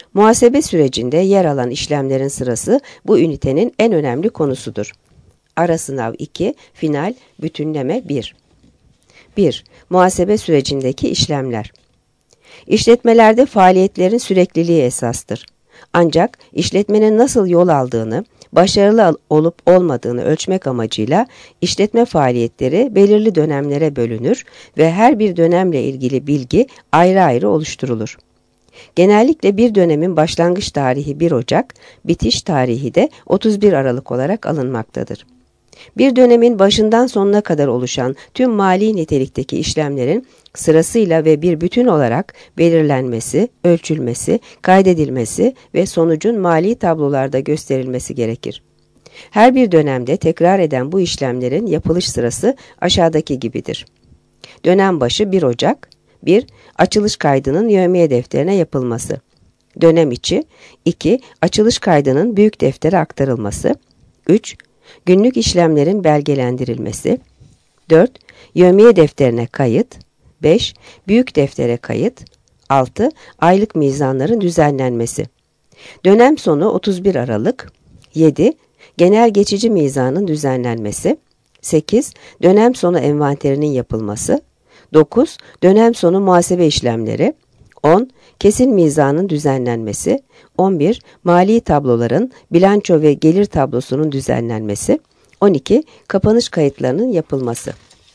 S1: Muhasebe sürecinde yer alan işlemlerin sırası bu ünitenin en önemli konusudur. Ara sınav 2, final, bütünleme 1. 1. Muhasebe sürecindeki işlemler. İşletmelerde faaliyetlerin sürekliliği esastır. Ancak işletmenin nasıl yol aldığını, başarılı olup olmadığını ölçmek amacıyla işletme faaliyetleri belirli dönemlere bölünür ve her bir dönemle ilgili bilgi ayrı ayrı oluşturulur. Genellikle bir dönemin başlangıç tarihi 1 Ocak, bitiş tarihi de 31 Aralık olarak alınmaktadır. Bir dönemin başından sonuna kadar oluşan tüm mali nitelikteki işlemlerin sırasıyla ve bir bütün olarak belirlenmesi, ölçülmesi, kaydedilmesi ve sonucun mali tablolarda gösterilmesi gerekir. Her bir dönemde tekrar eden bu işlemlerin yapılış sırası aşağıdaki gibidir. Dönem başı 1 Ocak, 1. Açılış kaydının yevmiye defterine yapılması. Dönem içi 2. Açılış kaydının büyük deftere aktarılması. 3. Günlük işlemlerin belgelendirilmesi. 4. Yevmiye defterine kayıt. 5. Büyük deftere kayıt. 6. Aylık mizanların düzenlenmesi. Dönem sonu 31 Aralık. 7. Genel geçici mizanın düzenlenmesi. 8. Dönem sonu envanterinin yapılması. 9. Dönem sonu muhasebe işlemleri. 10. Kesin mizanın düzenlenmesi. 11. Mali tabloların, bilanço ve gelir tablosunun düzenlenmesi. 12. Kapanış kayıtlarının yapılması.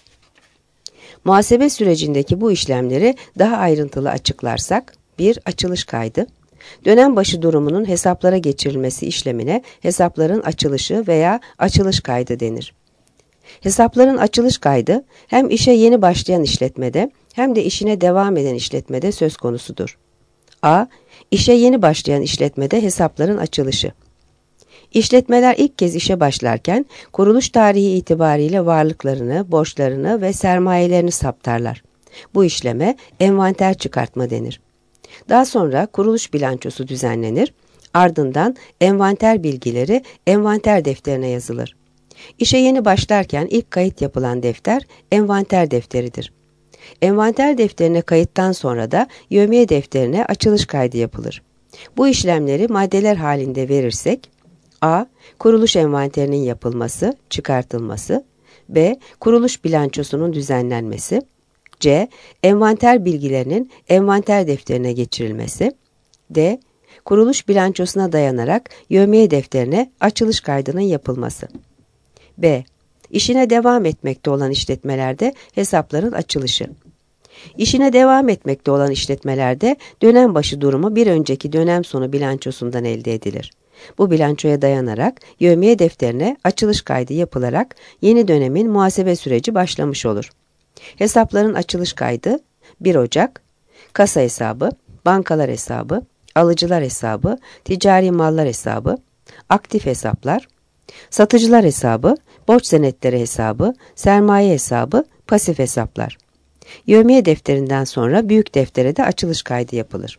S1: Muhasebe sürecindeki bu işlemleri daha ayrıntılı açıklarsak, 1. Açılış kaydı. Dönem başı durumunun hesaplara geçirilmesi işlemine hesapların açılışı veya açılış kaydı denir. Hesapların açılış kaydı hem işe yeni başlayan işletmede hem de işine devam eden işletmede söz konusudur. A. İşe yeni başlayan işletmede hesapların açılışı. İşletmeler ilk kez işe başlarken kuruluş tarihi itibariyle varlıklarını, borçlarını ve sermayelerini saptarlar. Bu işleme envanter çıkartma denir. Daha sonra kuruluş bilançosu düzenlenir, ardından envanter bilgileri envanter defterine yazılır. İşe yeni başlarken ilk kayıt yapılan defter envanter defteridir. Envanter defterine kayıttan sonra da yevmiye defterine açılış kaydı yapılır. Bu işlemleri maddeler halinde verirsek, A. Kuruluş envanterinin yapılması, çıkartılması. B. Kuruluş bilançosunun düzenlenmesi. C. Envanter bilgilerinin envanter defterine geçirilmesi. D. Kuruluş bilançosuna dayanarak yevmiye defterine açılış kaydının yapılması. B. İşine devam etmekte olan işletmelerde hesapların açılışı. İşine devam etmekte olan işletmelerde dönem başı durumu bir önceki dönem sonu bilançosundan elde edilir. Bu bilançoya dayanarak yevmiye defterine açılış kaydı yapılarak yeni dönemin muhasebe süreci başlamış olur. Hesapların açılış kaydı 1 Ocak, kasa hesabı, bankalar hesabı, alıcılar hesabı, ticari mallar hesabı, aktif hesaplar, satıcılar hesabı, borç senetleri hesabı, sermaye hesabı, pasif hesaplar. Yevmiye defterinden sonra büyük deftere de açılış kaydı yapılır.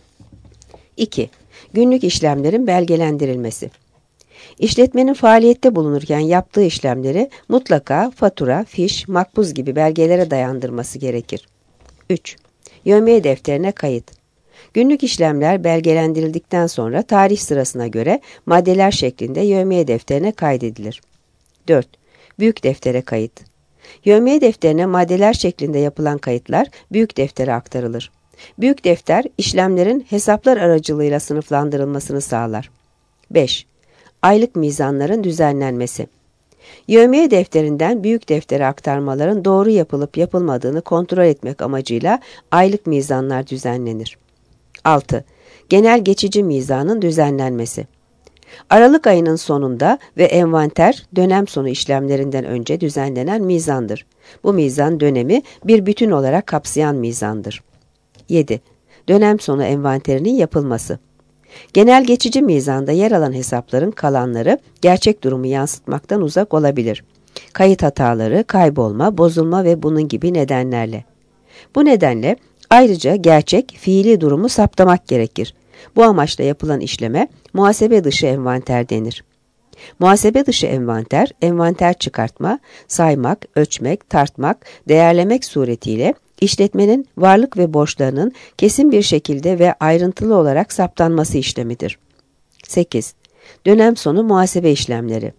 S1: 2. Günlük işlemlerin belgelendirilmesi. İşletmenin faaliyette bulunurken yaptığı işlemleri mutlaka fatura, fiş, makbuz gibi belgelere dayandırması gerekir. 3. Yevmiye defterine kayıt. Günlük işlemler belgelendirildikten sonra tarih sırasına göre maddeler şeklinde yevmiye defterine kaydedilir. 4. Büyük deftere kayıt. Yevmiye defterine maddeler şeklinde yapılan kayıtlar büyük deftere aktarılır. Büyük defter, işlemlerin hesaplar aracılığıyla sınıflandırılmasını sağlar. 5. Aylık mizanların düzenlenmesi. Yevmiye defterinden büyük deftere aktarmaların doğru yapılıp yapılmadığını kontrol etmek amacıyla aylık mizanlar düzenlenir. 6. Genel geçici mizanın düzenlenmesi. Aralık ayının sonunda ve envanter dönem sonu işlemlerinden önce düzenlenen mizandır. Bu mizan dönemi bir bütün olarak kapsayan mizandır. 7. Dönem sonu envanterinin yapılması. Genel geçici mizanda yer alan hesapların kalanları gerçek durumu yansıtmaktan uzak olabilir. Kayıt hataları, kaybolma, bozulma ve bunun gibi nedenlerle. Bu nedenle ayrıca gerçek, fiili durumu saptamak gerekir. Bu amaçla yapılan işleme muhasebe dışı envanter denir. Muhasebe dışı envanter, envanter çıkartma, saymak, ölçmek, tartmak, değerlemek suretiyle İşletmenin varlık ve borçlarının kesin bir şekilde ve ayrıntılı olarak saptanması işlemidir. 8. Dönem sonu muhasebe işlemleri.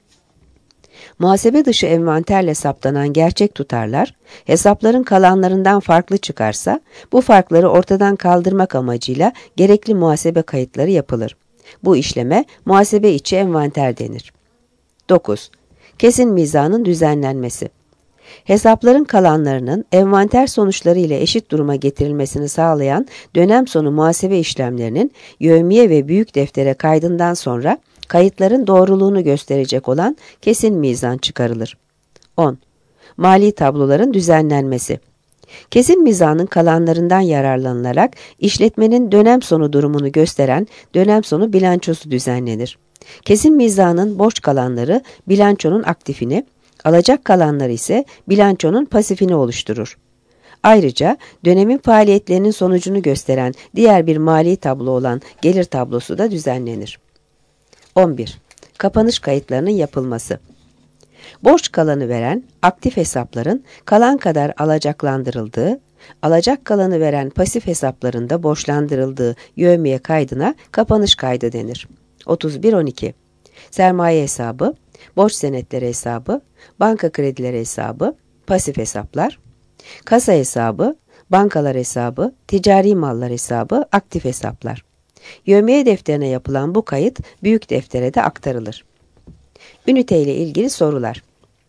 S1: Muhasebe dışı envanterle saptanan gerçek tutarlar, hesapların kalanlarından farklı çıkarsa, bu farkları ortadan kaldırmak amacıyla gerekli muhasebe kayıtları yapılır. Bu işleme muhasebe içi envanter denir. 9. Kesin mizanın düzenlenmesi. Hesapların kalanlarının envanter sonuçları ile eşit duruma getirilmesini sağlayan dönem sonu muhasebe işlemlerinin yevmiye ve büyük deftere kaydından sonra kayıtların doğruluğunu gösterecek olan kesin mizan çıkarılır. 10. Mali tabloların düzenlenmesi. Kesin mizanın kalanlarından yararlanılarak işletmenin dönem sonu durumunu gösteren dönem sonu bilançosu düzenlenir. Kesin mizanın borç kalanları bilançonun aktifini, alacak kalanları ise bilançonun pasifini oluşturur. Ayrıca dönemin faaliyetlerinin sonucunu gösteren diğer bir mali tablo olan gelir tablosu da düzenlenir. 11. Kapanış kayıtlarının yapılması. Borç kalanı veren aktif hesapların kalan kadar alacaklandırıldığı, alacak kalanı veren pasif hesaplarında borçlandırıldığı yevmiye kaydına kapanış kaydı denir. 31.12. Sermaye hesabı, borç senetleri hesabı, banka kredileri hesabı, pasif hesaplar, kasa hesabı, bankalar hesabı, ticari mallar hesabı, aktif hesaplar. Yevmiye defterine yapılan bu kayıt büyük deftere de aktarılır. Ünite ile ilgili sorular.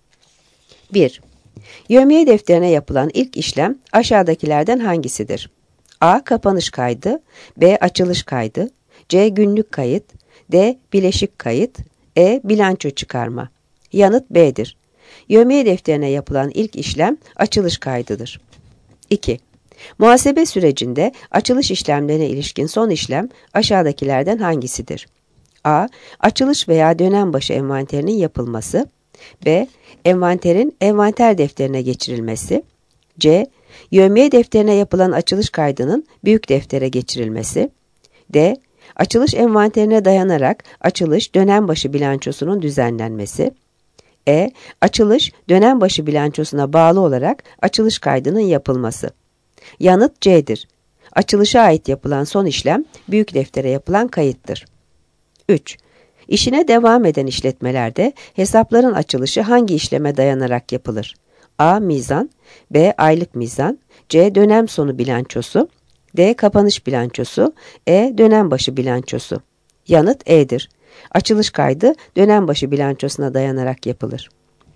S1: 1. Yevmiye defterine yapılan ilk işlem aşağıdakilerden hangisidir? A. Kapanış kaydı, B. Açılış kaydı, C. Günlük kayıt, D. Bileşik kayıt, E. Bilanço çıkarma. Yanıt B'dir. Yevmiye defterine yapılan ilk işlem açılış kaydıdır. 2. Muhasebe sürecinde açılış işlemlerine ilişkin son işlem aşağıdakilerden hangisidir? A. Açılış veya dönem başı envanterinin yapılması, B. Envanterin envanter defterine geçirilmesi, C. Yevmiye defterine yapılan açılış kaydının büyük deftere geçirilmesi, D. Açılış envanterine dayanarak açılış dönem başı bilançosunun düzenlenmesi, E. Açılış dönem başı bilançosuna bağlı olarak açılış kaydının yapılması. Yanıt C'dir. Açılışa ait yapılan son işlem büyük deftere yapılan kayıttır. 3. İşine devam eden işletmelerde hesapların açılışı hangi işleme dayanarak yapılır? A. Mizan, B. Aylık mizan, C. Dönem sonu bilançosu, D. Kapanış bilançosu, E. Dönem başı bilançosu. Yanıt E'dir. Açılış kaydı dönem başı bilançosuna dayanarak yapılır.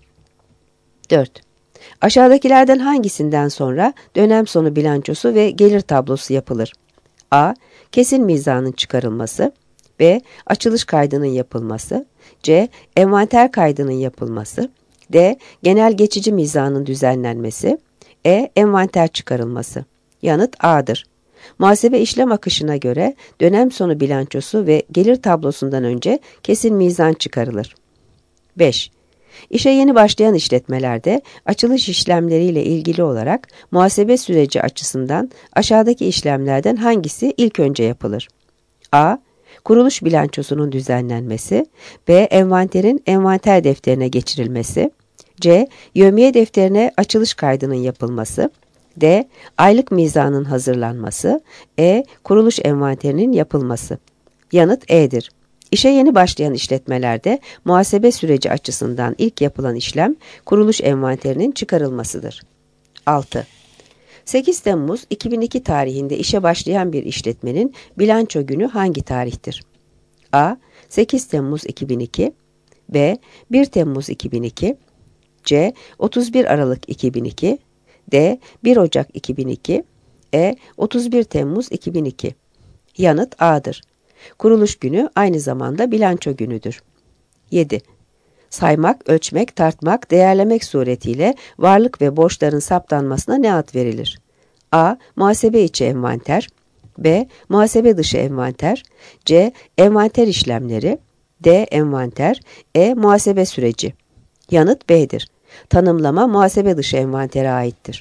S1: 4. Aşağıdakilerden hangisinden sonra dönem sonu bilançosu ve gelir tablosu yapılır? A. Kesin mizanın çıkarılması, B. Açılış kaydının yapılması, C. Envanter kaydının yapılması, D. Genel geçici mizanın düzenlenmesi, E. Envanter çıkarılması. Yanıt A'dır. Muhasebe işlem akışına göre dönem sonu bilançosu ve gelir tablosundan önce kesin mizan çıkarılır. 5. İşe yeni başlayan işletmelerde açılış işlemleriyle ilgili olarak muhasebe süreci açısından aşağıdaki işlemlerden hangisi ilk önce yapılır? A. Kuruluş bilançosunun düzenlenmesi, B. Envanterin envanter defterine geçirilmesi, C. Yevmiye defterine açılış kaydının yapılması, D. Aylık mizanın hazırlanması, E. Kuruluş envanterinin yapılması. Yanıt E'dir. İşe yeni başlayan işletmelerde muhasebe süreci açısından ilk yapılan işlem kuruluş envanterinin çıkarılmasıdır. 6. 8 Temmuz 2002 tarihinde işe başlayan bir işletmenin bilanço günü hangi tarihtir? A. 8 Temmuz 2002, B. 1 Temmuz 2002, C. 31 Aralık 2002, D. 1 Ocak 2002, E. 31 Temmuz 2002. Yanıt A'dır. Kuruluş günü aynı zamanda bilanço günüdür. 7. Saymak, ölçmek, tartmak, değerlemek suretiyle varlık ve borçların saptanmasına ne ad verilir? A. Muhasebe içi envanter, B. Muhasebe dışı envanter, C. Envanter işlemleri, D. Envanter, E. Muhasebe süreci. Yanıt B'dir. Tanımlama muhasebe dışı envantere aittir.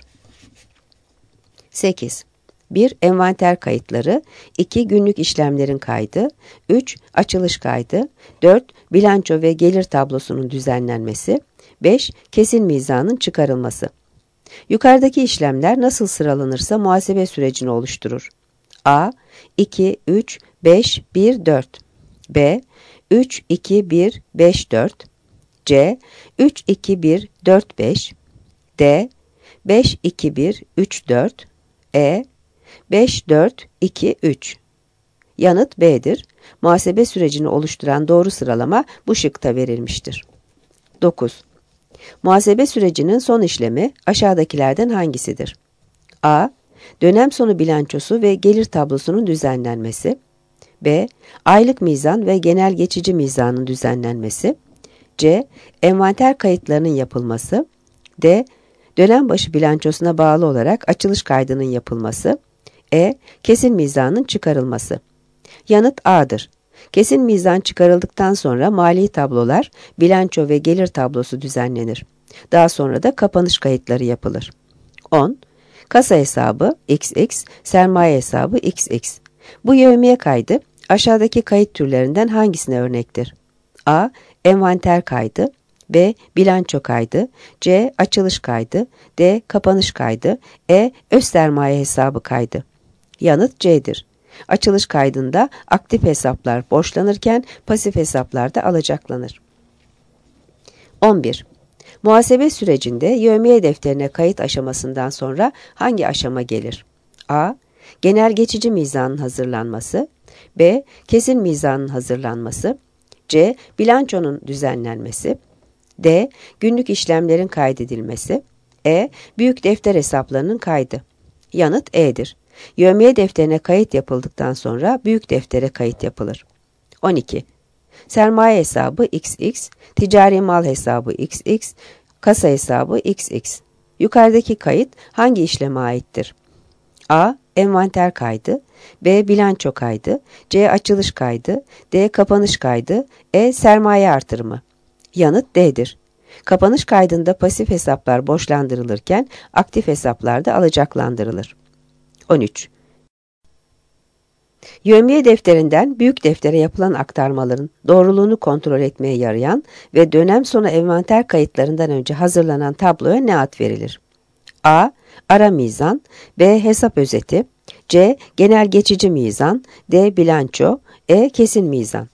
S1: 8. 1. Envanter kayıtları, 2. Günlük işlemlerin kaydı, 3. Açılış kaydı, 4. Bilanço ve gelir tablosunun düzenlenmesi, 5. Kesin mizanın çıkarılması. Yukarıdaki işlemler nasıl sıralanırsa muhasebe sürecini oluşturur. A. 2, 3, 5, 1, 4. B. 3, 2, 1, 5, 4. C. 3, 2, 1, 4, 5. D. 5, 2, 1, 3, 4. E. 5, 4, 2, 3. Yanıt B'dir. Muhasebe sürecini oluşturan doğru sıralama bu şıkta verilmiştir. 9. Muhasebe sürecinin son işlemi aşağıdakilerden hangisidir? A. Dönem sonu bilançosu ve gelir tablosunun düzenlenmesi. B. Aylık mizan ve genel geçici mizanın düzenlenmesi. C. Envanter kayıtlarının yapılması. D. Dönem başı bilançosuna bağlı olarak açılış kaydının yapılması. E. Kesin mizanın çıkarılması. Yanıt A'dır. Kesin mizan çıkarıldıktan sonra mali tablolar, bilanço ve gelir tablosu düzenlenir. Daha sonra da kapanış kayıtları yapılır. 10. Kasa hesabı XX, sermaye hesabı XX. Bu yevmiye kaydı aşağıdaki kayıt türlerinden hangisine örnektir? A. Envanter kaydı. B. Bilanço kaydı. C. Açılış kaydı. D. Kapanış kaydı. E. Öz sermaye hesabı kaydı. Yanıt C'dir. Açılış kaydında aktif hesaplar borçlanırken pasif hesaplar da alacaklanır. 11. Muhasebe sürecinde yevmiye defterine kayıt aşamasından sonra hangi aşama gelir? A. Genel geçici mizanın hazırlanması. B. Kesin mizanın hazırlanması. C. Bilançonun düzenlenmesi. D. Günlük işlemlerin kaydedilmesi. E. Büyük defter hesaplarının kaydı. Yanıt E'dir. Yevmiye defterine kayıt yapıldıktan sonra büyük deftere kayıt yapılır. 12. Sermaye hesabı XX, ticari mal hesabı XX, kasa hesabı XX. Yukarıdaki kayıt hangi işleme aittir? A. Envanter kaydı. B. Bilanço kaydı. C. Açılış kaydı. D. Kapanış kaydı. E. Sermaye artırımı. Yanıt D'dir. Kapanış kaydında pasif hesaplar borçlandırılırken aktif hesaplar da alacaklandırılır. 13. Yevmiye defterinden büyük deftere yapılan aktarmaların doğruluğunu kontrol etmeye yarayan ve dönem sonu envanter kayıtlarından önce hazırlanan tabloya ne ad verilir? A. Ara mizan. B. Hesap özeti. C. Genel geçici mizan. D. Bilanço. E. Kesin mizan.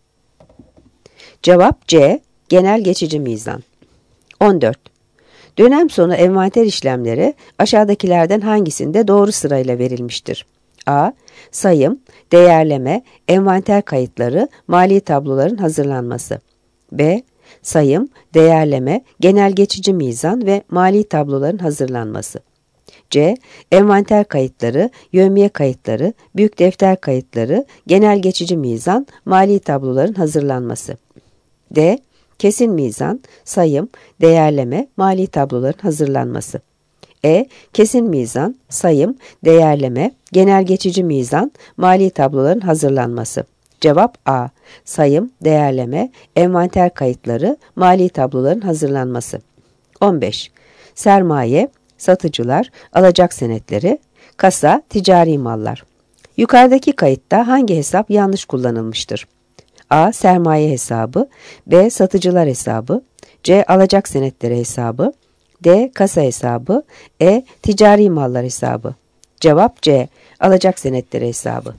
S1: Cevap C. Genel geçici mizan. 14. Dönem sonu envanter işlemleri aşağıdakilerden hangisinde doğru sırayla verilmiştir? A. Sayım, değerleme, envanter kayıtları, mali tabloların hazırlanması. B. Sayım, değerleme, genel geçici mizan ve mali tabloların hazırlanması. C. Envanter kayıtları, yevmiye kayıtları, büyük defter kayıtları, genel geçici mizan, mali tabloların hazırlanması. D. Kesin mizan, sayım, değerleme, mali tabloların hazırlanması. E. Kesin mizan, sayım, değerleme, genel geçici mizan, mali tabloların hazırlanması. Cevap A. Sayım, değerleme, envanter kayıtları, mali tabloların hazırlanması. 15. Sermaye, satıcılar, alacak senetleri, kasa, ticari mallar. Yukarıdaki kayıtta hangi hesap yanlış kullanılmıştır? A. Sermaye hesabı. B. Satıcılar hesabı. C. Alacak senetleri hesabı. D. Kasa hesabı. E. Ticari mallar hesabı. Cevap C. Alacak senetleri hesabı.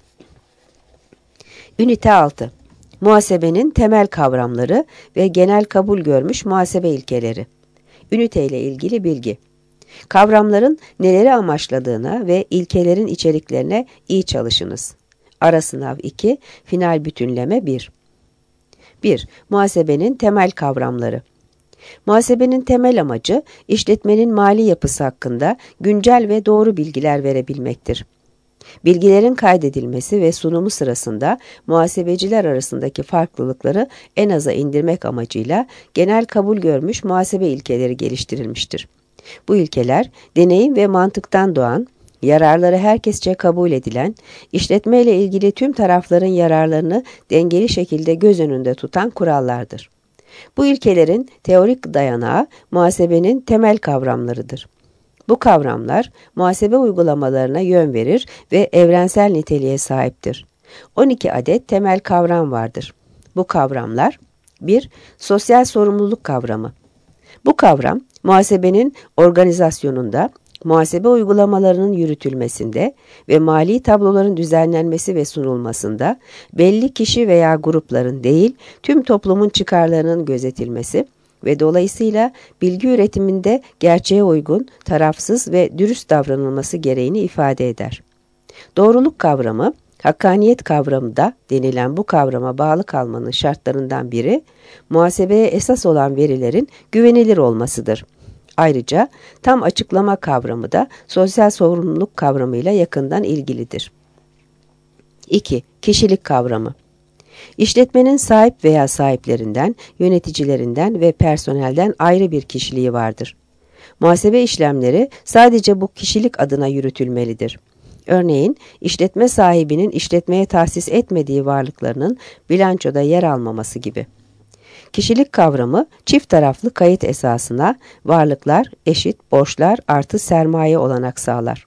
S1: Ünite 6. Muhasebenin temel kavramları ve genel kabul görmüş muhasebe ilkeleri. Ünite ile ilgili bilgi. Kavramların neleri amaçladığına ve ilkelerin içeriklerine iyi çalışınız. Ara sınav 2, final bütünleme 1. 1. Muhasebenin temel kavramları. Muhasebenin temel amacı, işletmenin mali yapısı hakkında güncel ve doğru bilgiler verebilmektir. Bilgilerin kaydedilmesi ve sunumu sırasında muhasebeciler arasındaki farklılıkları en aza indirmek amacıyla genel kabul görmüş muhasebe ilkeleri geliştirilmiştir. Bu ilkeler, deneyim ve mantıktan doğan, yararları herkesçe kabul edilen, işletme ile ilgili tüm tarafların yararlarını dengeli şekilde göz önünde tutan kurallardır. Bu ilkelerin teorik dayanağı muhasebenin temel kavramlarıdır. Bu kavramlar muhasebe uygulamalarına yön verir ve evrensel niteliğe sahiptir. 12 adet temel kavram vardır. Bu kavramlar: 1. Sosyal sorumluluk kavramı. Bu kavram, muhasebenin organizasyonunda, muhasebe uygulamalarının yürütülmesinde ve mali tabloların düzenlenmesi ve sunulmasında belli kişi veya grupların değil, tüm toplumun çıkarlarının gözetilmesi ve dolayısıyla bilgi üretiminde gerçeğe uygun, tarafsız ve dürüst davranılması gereğini ifade eder. Doğruluk kavramı, hakkaniyet kavramı da denilen bu kavrama bağlı kalmanın şartlarından biri, muhasebeye esas olan verilerin güvenilir olmasıdır. Ayrıca tam açıklama kavramı da sosyal sorumluluk kavramıyla yakından ilgilidir. 2. Kişilik kavramı. İşletmenin sahip veya sahiplerinden, yöneticilerinden ve personelden ayrı bir kişiliği vardır. Muhasebe işlemleri sadece bu kişilik adına yürütülmelidir. Örneğin, işletme sahibinin işletmeye tahsis etmediği varlıklarının bilançoda yer almaması gibi. Kişilik kavramı çift taraflı kayıt esasına varlıklar eşit borçlar artı sermaye olanak sağlar.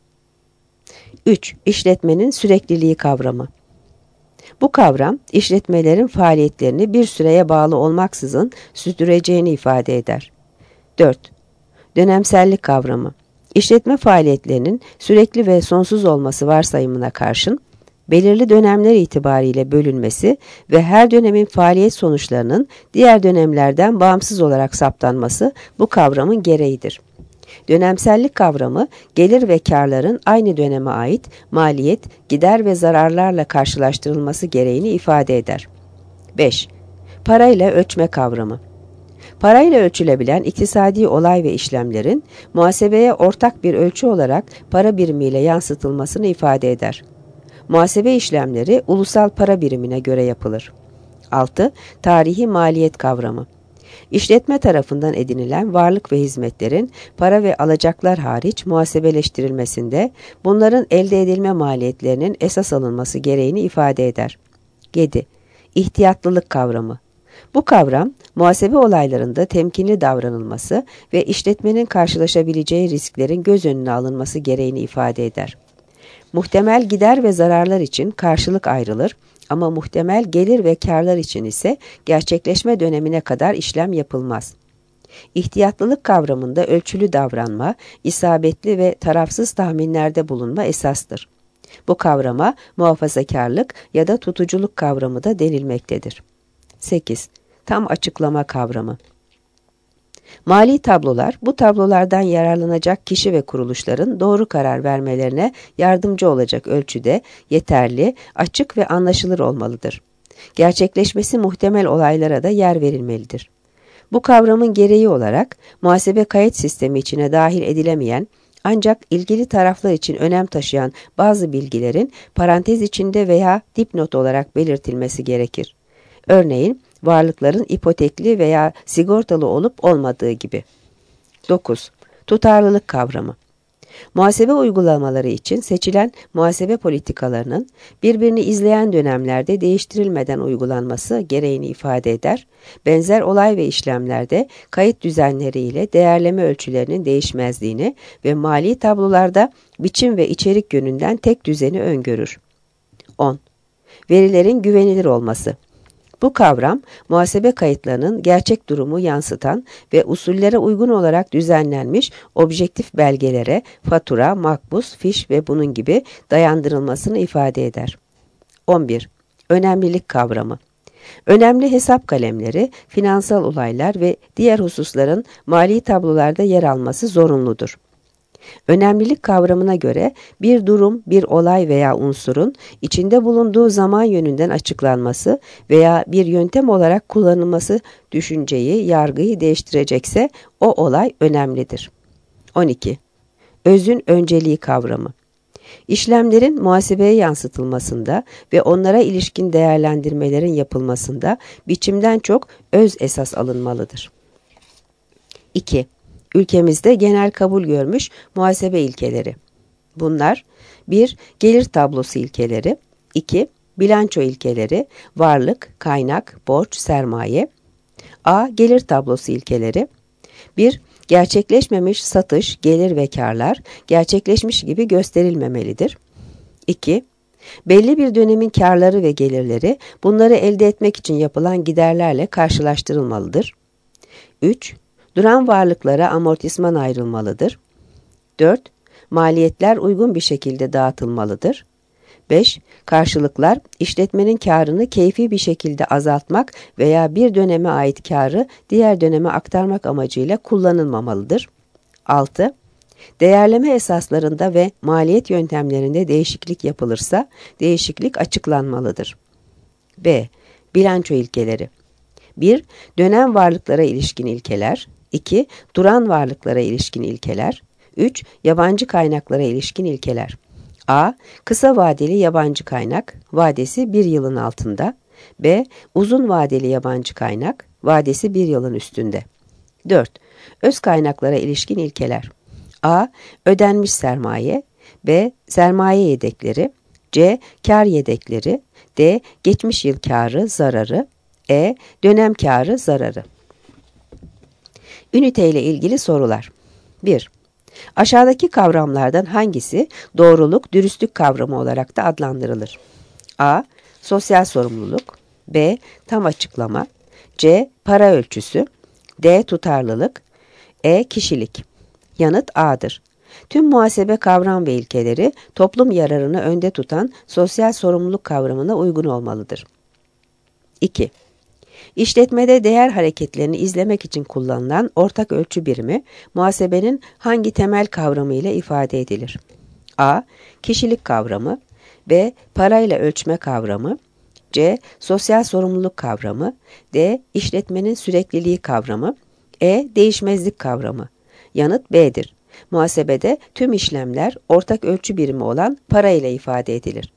S1: 3. İşletmenin sürekliliği kavramı. Bu kavram işletmelerin faaliyetlerini bir süreye bağlı olmaksızın sürdüreceğini ifade eder. 4. Dönemsellik kavramı. İşletme faaliyetlerinin sürekli ve sonsuz olması varsayımına karşın, belirli dönemler itibariyle bölünmesi ve her dönemin faaliyet sonuçlarının diğer dönemlerden bağımsız olarak saptanması bu kavramın gereğidir. Dönemsellik kavramı, gelir ve karların aynı döneme ait maliyet, gider ve zararlarla karşılaştırılması gereğini ifade eder. 5. Parayla ölçme kavramı. Parayla ölçülebilen iktisadi olay ve işlemlerin muhasebeye ortak bir ölçü olarak para birimiyle yansıtılmasını ifade eder. Muhasebe işlemleri ulusal para birimine göre yapılır. 6. Tarihi maliyet kavramı. İşletme tarafından edinilen varlık ve hizmetlerin para ve alacaklar hariç muhasebeleştirilmesinde bunların elde edilme maliyetlerinin esas alınması gereğini ifade eder. 7. İhtiyatlılık kavramı. Bu kavram, muhasebe olaylarında temkinli davranılması ve işletmenin karşılaşabileceği risklerin göz önüne alınması gereğini ifade eder. Muhtemel gider ve zararlar için karşılık ayrılır ama muhtemel gelir ve karlar için ise gerçekleşme dönemine kadar işlem yapılmaz. İhtiyatlılık kavramında ölçülü davranma, isabetli ve tarafsız tahminlerde bulunma esastır. Bu kavrama muhafazakarlık ya da tutuculuk kavramı da denilmektedir. 8. Tam açıklama kavramı. Mali tablolar, bu tablolardan yararlanacak kişi ve kuruluşların doğru karar vermelerine yardımcı olacak ölçüde yeterli, açık ve anlaşılır olmalıdır. Gerçekleşmesi muhtemel olaylara da yer verilmelidir. Bu kavramın gereği olarak muhasebe kayıt sistemi içine dahil edilemeyen, ancak ilgili taraflar için önem taşıyan bazı bilgilerin parantez içinde veya dipnot olarak belirtilmesi gerekir. Örneğin, varlıkların ipotekli veya sigortalı olup olmadığı gibi. 9. Tutarlılık kavramı. Muhasebe uygulamaları için seçilen muhasebe politikalarının birbirini izleyen dönemlerde değiştirilmeden uygulanması gereğini ifade eder, benzer olay ve işlemlerde kayıt düzenleri ile değerleme ölçülerinin değişmezliğini ve mali tablolarda biçim ve içerik yönünden tek düzeni öngörür. 10. Verilerin güvenilir olması. Bu kavram, muhasebe kayıtlarının gerçek durumu yansıtan ve usullere uygun olarak düzenlenmiş objektif belgelere, fatura, makbuz, fiş ve bunun gibi dayandırılmasını ifade eder. 11. Önemlilik kavramı. Önemli hesap kalemleri, finansal olaylar ve diğer hususların mali tablolarda yer alması zorunludur. Önemlilik kavramına göre bir durum, bir olay veya unsurun içinde bulunduğu zaman yönünden açıklanması veya bir yöntem olarak kullanılması düşünceyi, yargıyı değiştirecekse o olay önemlidir. 12. Özün önceliği kavramı. İşlemlerin muhasebeye yansıtılmasında ve onlara ilişkin değerlendirmelerin yapılmasında biçimden çok öz esas alınmalıdır. 2. Ülkemizde genel kabul görmüş muhasebe ilkeleri. Bunlar 1. Gelir tablosu ilkeleri, 2. Bilanço ilkeleri, varlık, kaynak, borç, sermaye. A. Gelir tablosu ilkeleri. 1. Gerçekleşmemiş satış, gelir ve karlar gerçekleşmiş gibi gösterilmemelidir. 2. Belli bir dönemin karları ve gelirleri bunları elde etmek için yapılan giderlerle karşılaştırılmalıdır. 3. Duran varlıklara amortisman ayrılmalıdır. 4. Maliyetler uygun bir şekilde dağıtılmalıdır. 5. Karşılıklar işletmenin karını keyfi bir şekilde azaltmak veya bir döneme ait karı diğer döneme aktarmak amacıyla kullanılmamalıdır. 6. Değerleme esaslarında ve maliyet yöntemlerinde değişiklik yapılırsa değişiklik açıklanmalıdır. B. Bilanço ilkeleri. 1. Dönem varlıklara ilişkin ilkeler. 2. Duran varlıklara ilişkin ilkeler. 3. Yabancı kaynaklara ilişkin ilkeler. A. Kısa vadeli yabancı kaynak, vadesi 1 yılın altında. B. Uzun vadeli yabancı kaynak, vadesi 1 yılın üstünde. 4. Öz kaynaklara ilişkin ilkeler. A. Ödenmiş sermaye. B. Sermaye yedekleri. C. Kar yedekleri. D. Geçmiş yıl karı, zararı. E. Dönem karı, zararı. Ünite ile ilgili sorular. 1. Aşağıdaki kavramlardan hangisi doğruluk, dürüstlük kavramı olarak da adlandırılır? A. Sosyal sorumluluk. B. Tam açıklama. C. Para ölçüsü. D. Tutarlılık. E. Kişilik. Yanıt A'dır. Tüm muhasebe kavram ve ilkeleri toplum yararını önde tutan sosyal sorumluluk kavramına uygun olmalıdır. 2. İşletmede değer hareketlerini izlemek için kullanılan ortak ölçü birimi muhasebenin hangi temel kavramı ile ifade edilir? A. Kişilik kavramı. B. Parayla ölçme kavramı. C. Sosyal sorumluluk kavramı. D. İşletmenin sürekliliği kavramı. E. Değişmezlik kavramı. Yanıt B'dir. Muhasebede tüm işlemler ortak ölçü birimi olan para ile ifade edilir.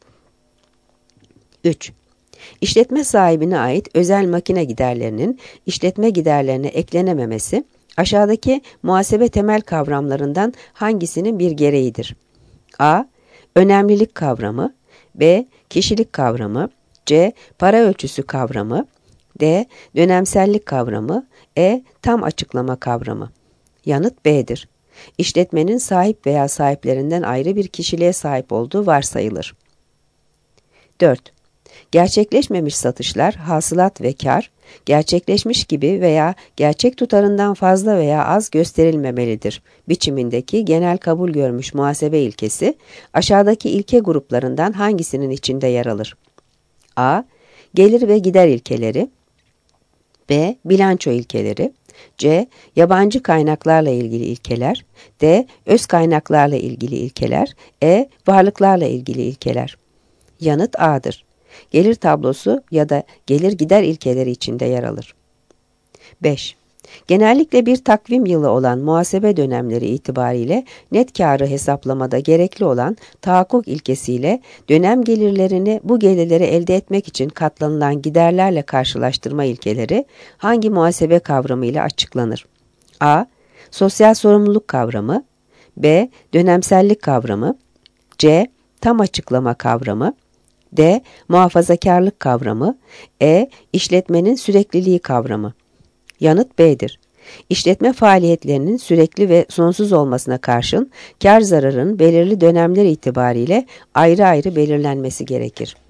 S1: 3. İşletme sahibine ait özel makine giderlerinin işletme giderlerine eklenememesi, aşağıdaki muhasebe temel kavramlarından hangisinin bir gereğidir? A. Önemlilik kavramı. B. Kişilik kavramı. C. Para ölçüsü kavramı. D. Dönemsellik kavramı. E. Tam açıklama kavramı. Yanıt B'dir. İşletmenin sahip veya sahiplerinden ayrı bir kişiliğe sahip olduğu varsayılır. 4. Gerçekleşmemiş satışlar, hasılat ve kar, gerçekleşmiş gibi veya gerçek tutarından fazla veya az gösterilmemelidir biçimindeki genel kabul görmüş muhasebe ilkesi, aşağıdaki ilke gruplarından hangisinin içinde yer alır? A. Gelir ve gider ilkeleri. B. Bilanço ilkeleri. C. Yabancı kaynaklarla ilgili ilkeler. D. Öz kaynaklarla ilgili ilkeler. E. Varlıklarla ilgili ilkeler. Yanıt A'dır. Gelir tablosu ya da gelir gider ilkeleri içinde yer alır. 5. Genellikle bir takvim yılı olan muhasebe dönemleri itibariyle net karı hesaplamada gerekli olan tahakkuk ilkesiyle dönem gelirlerini bu gelirleri elde etmek için katlanılan giderlerle karşılaştırma ilkeleri hangi muhasebe kavramı ile açıklanır? A. Sosyal sorumluluk kavramı. B. Dönemsellik kavramı. C. Tam açıklama kavramı. D. Muhafazakarlık kavramı. E. İşletmenin sürekliliği kavramı. Yanıt B'dir. İşletme faaliyetlerinin sürekli ve sonsuz olmasına karşın kar zararın belirli dönemler itibariyle ayrı ayrı belirlenmesi gerekir.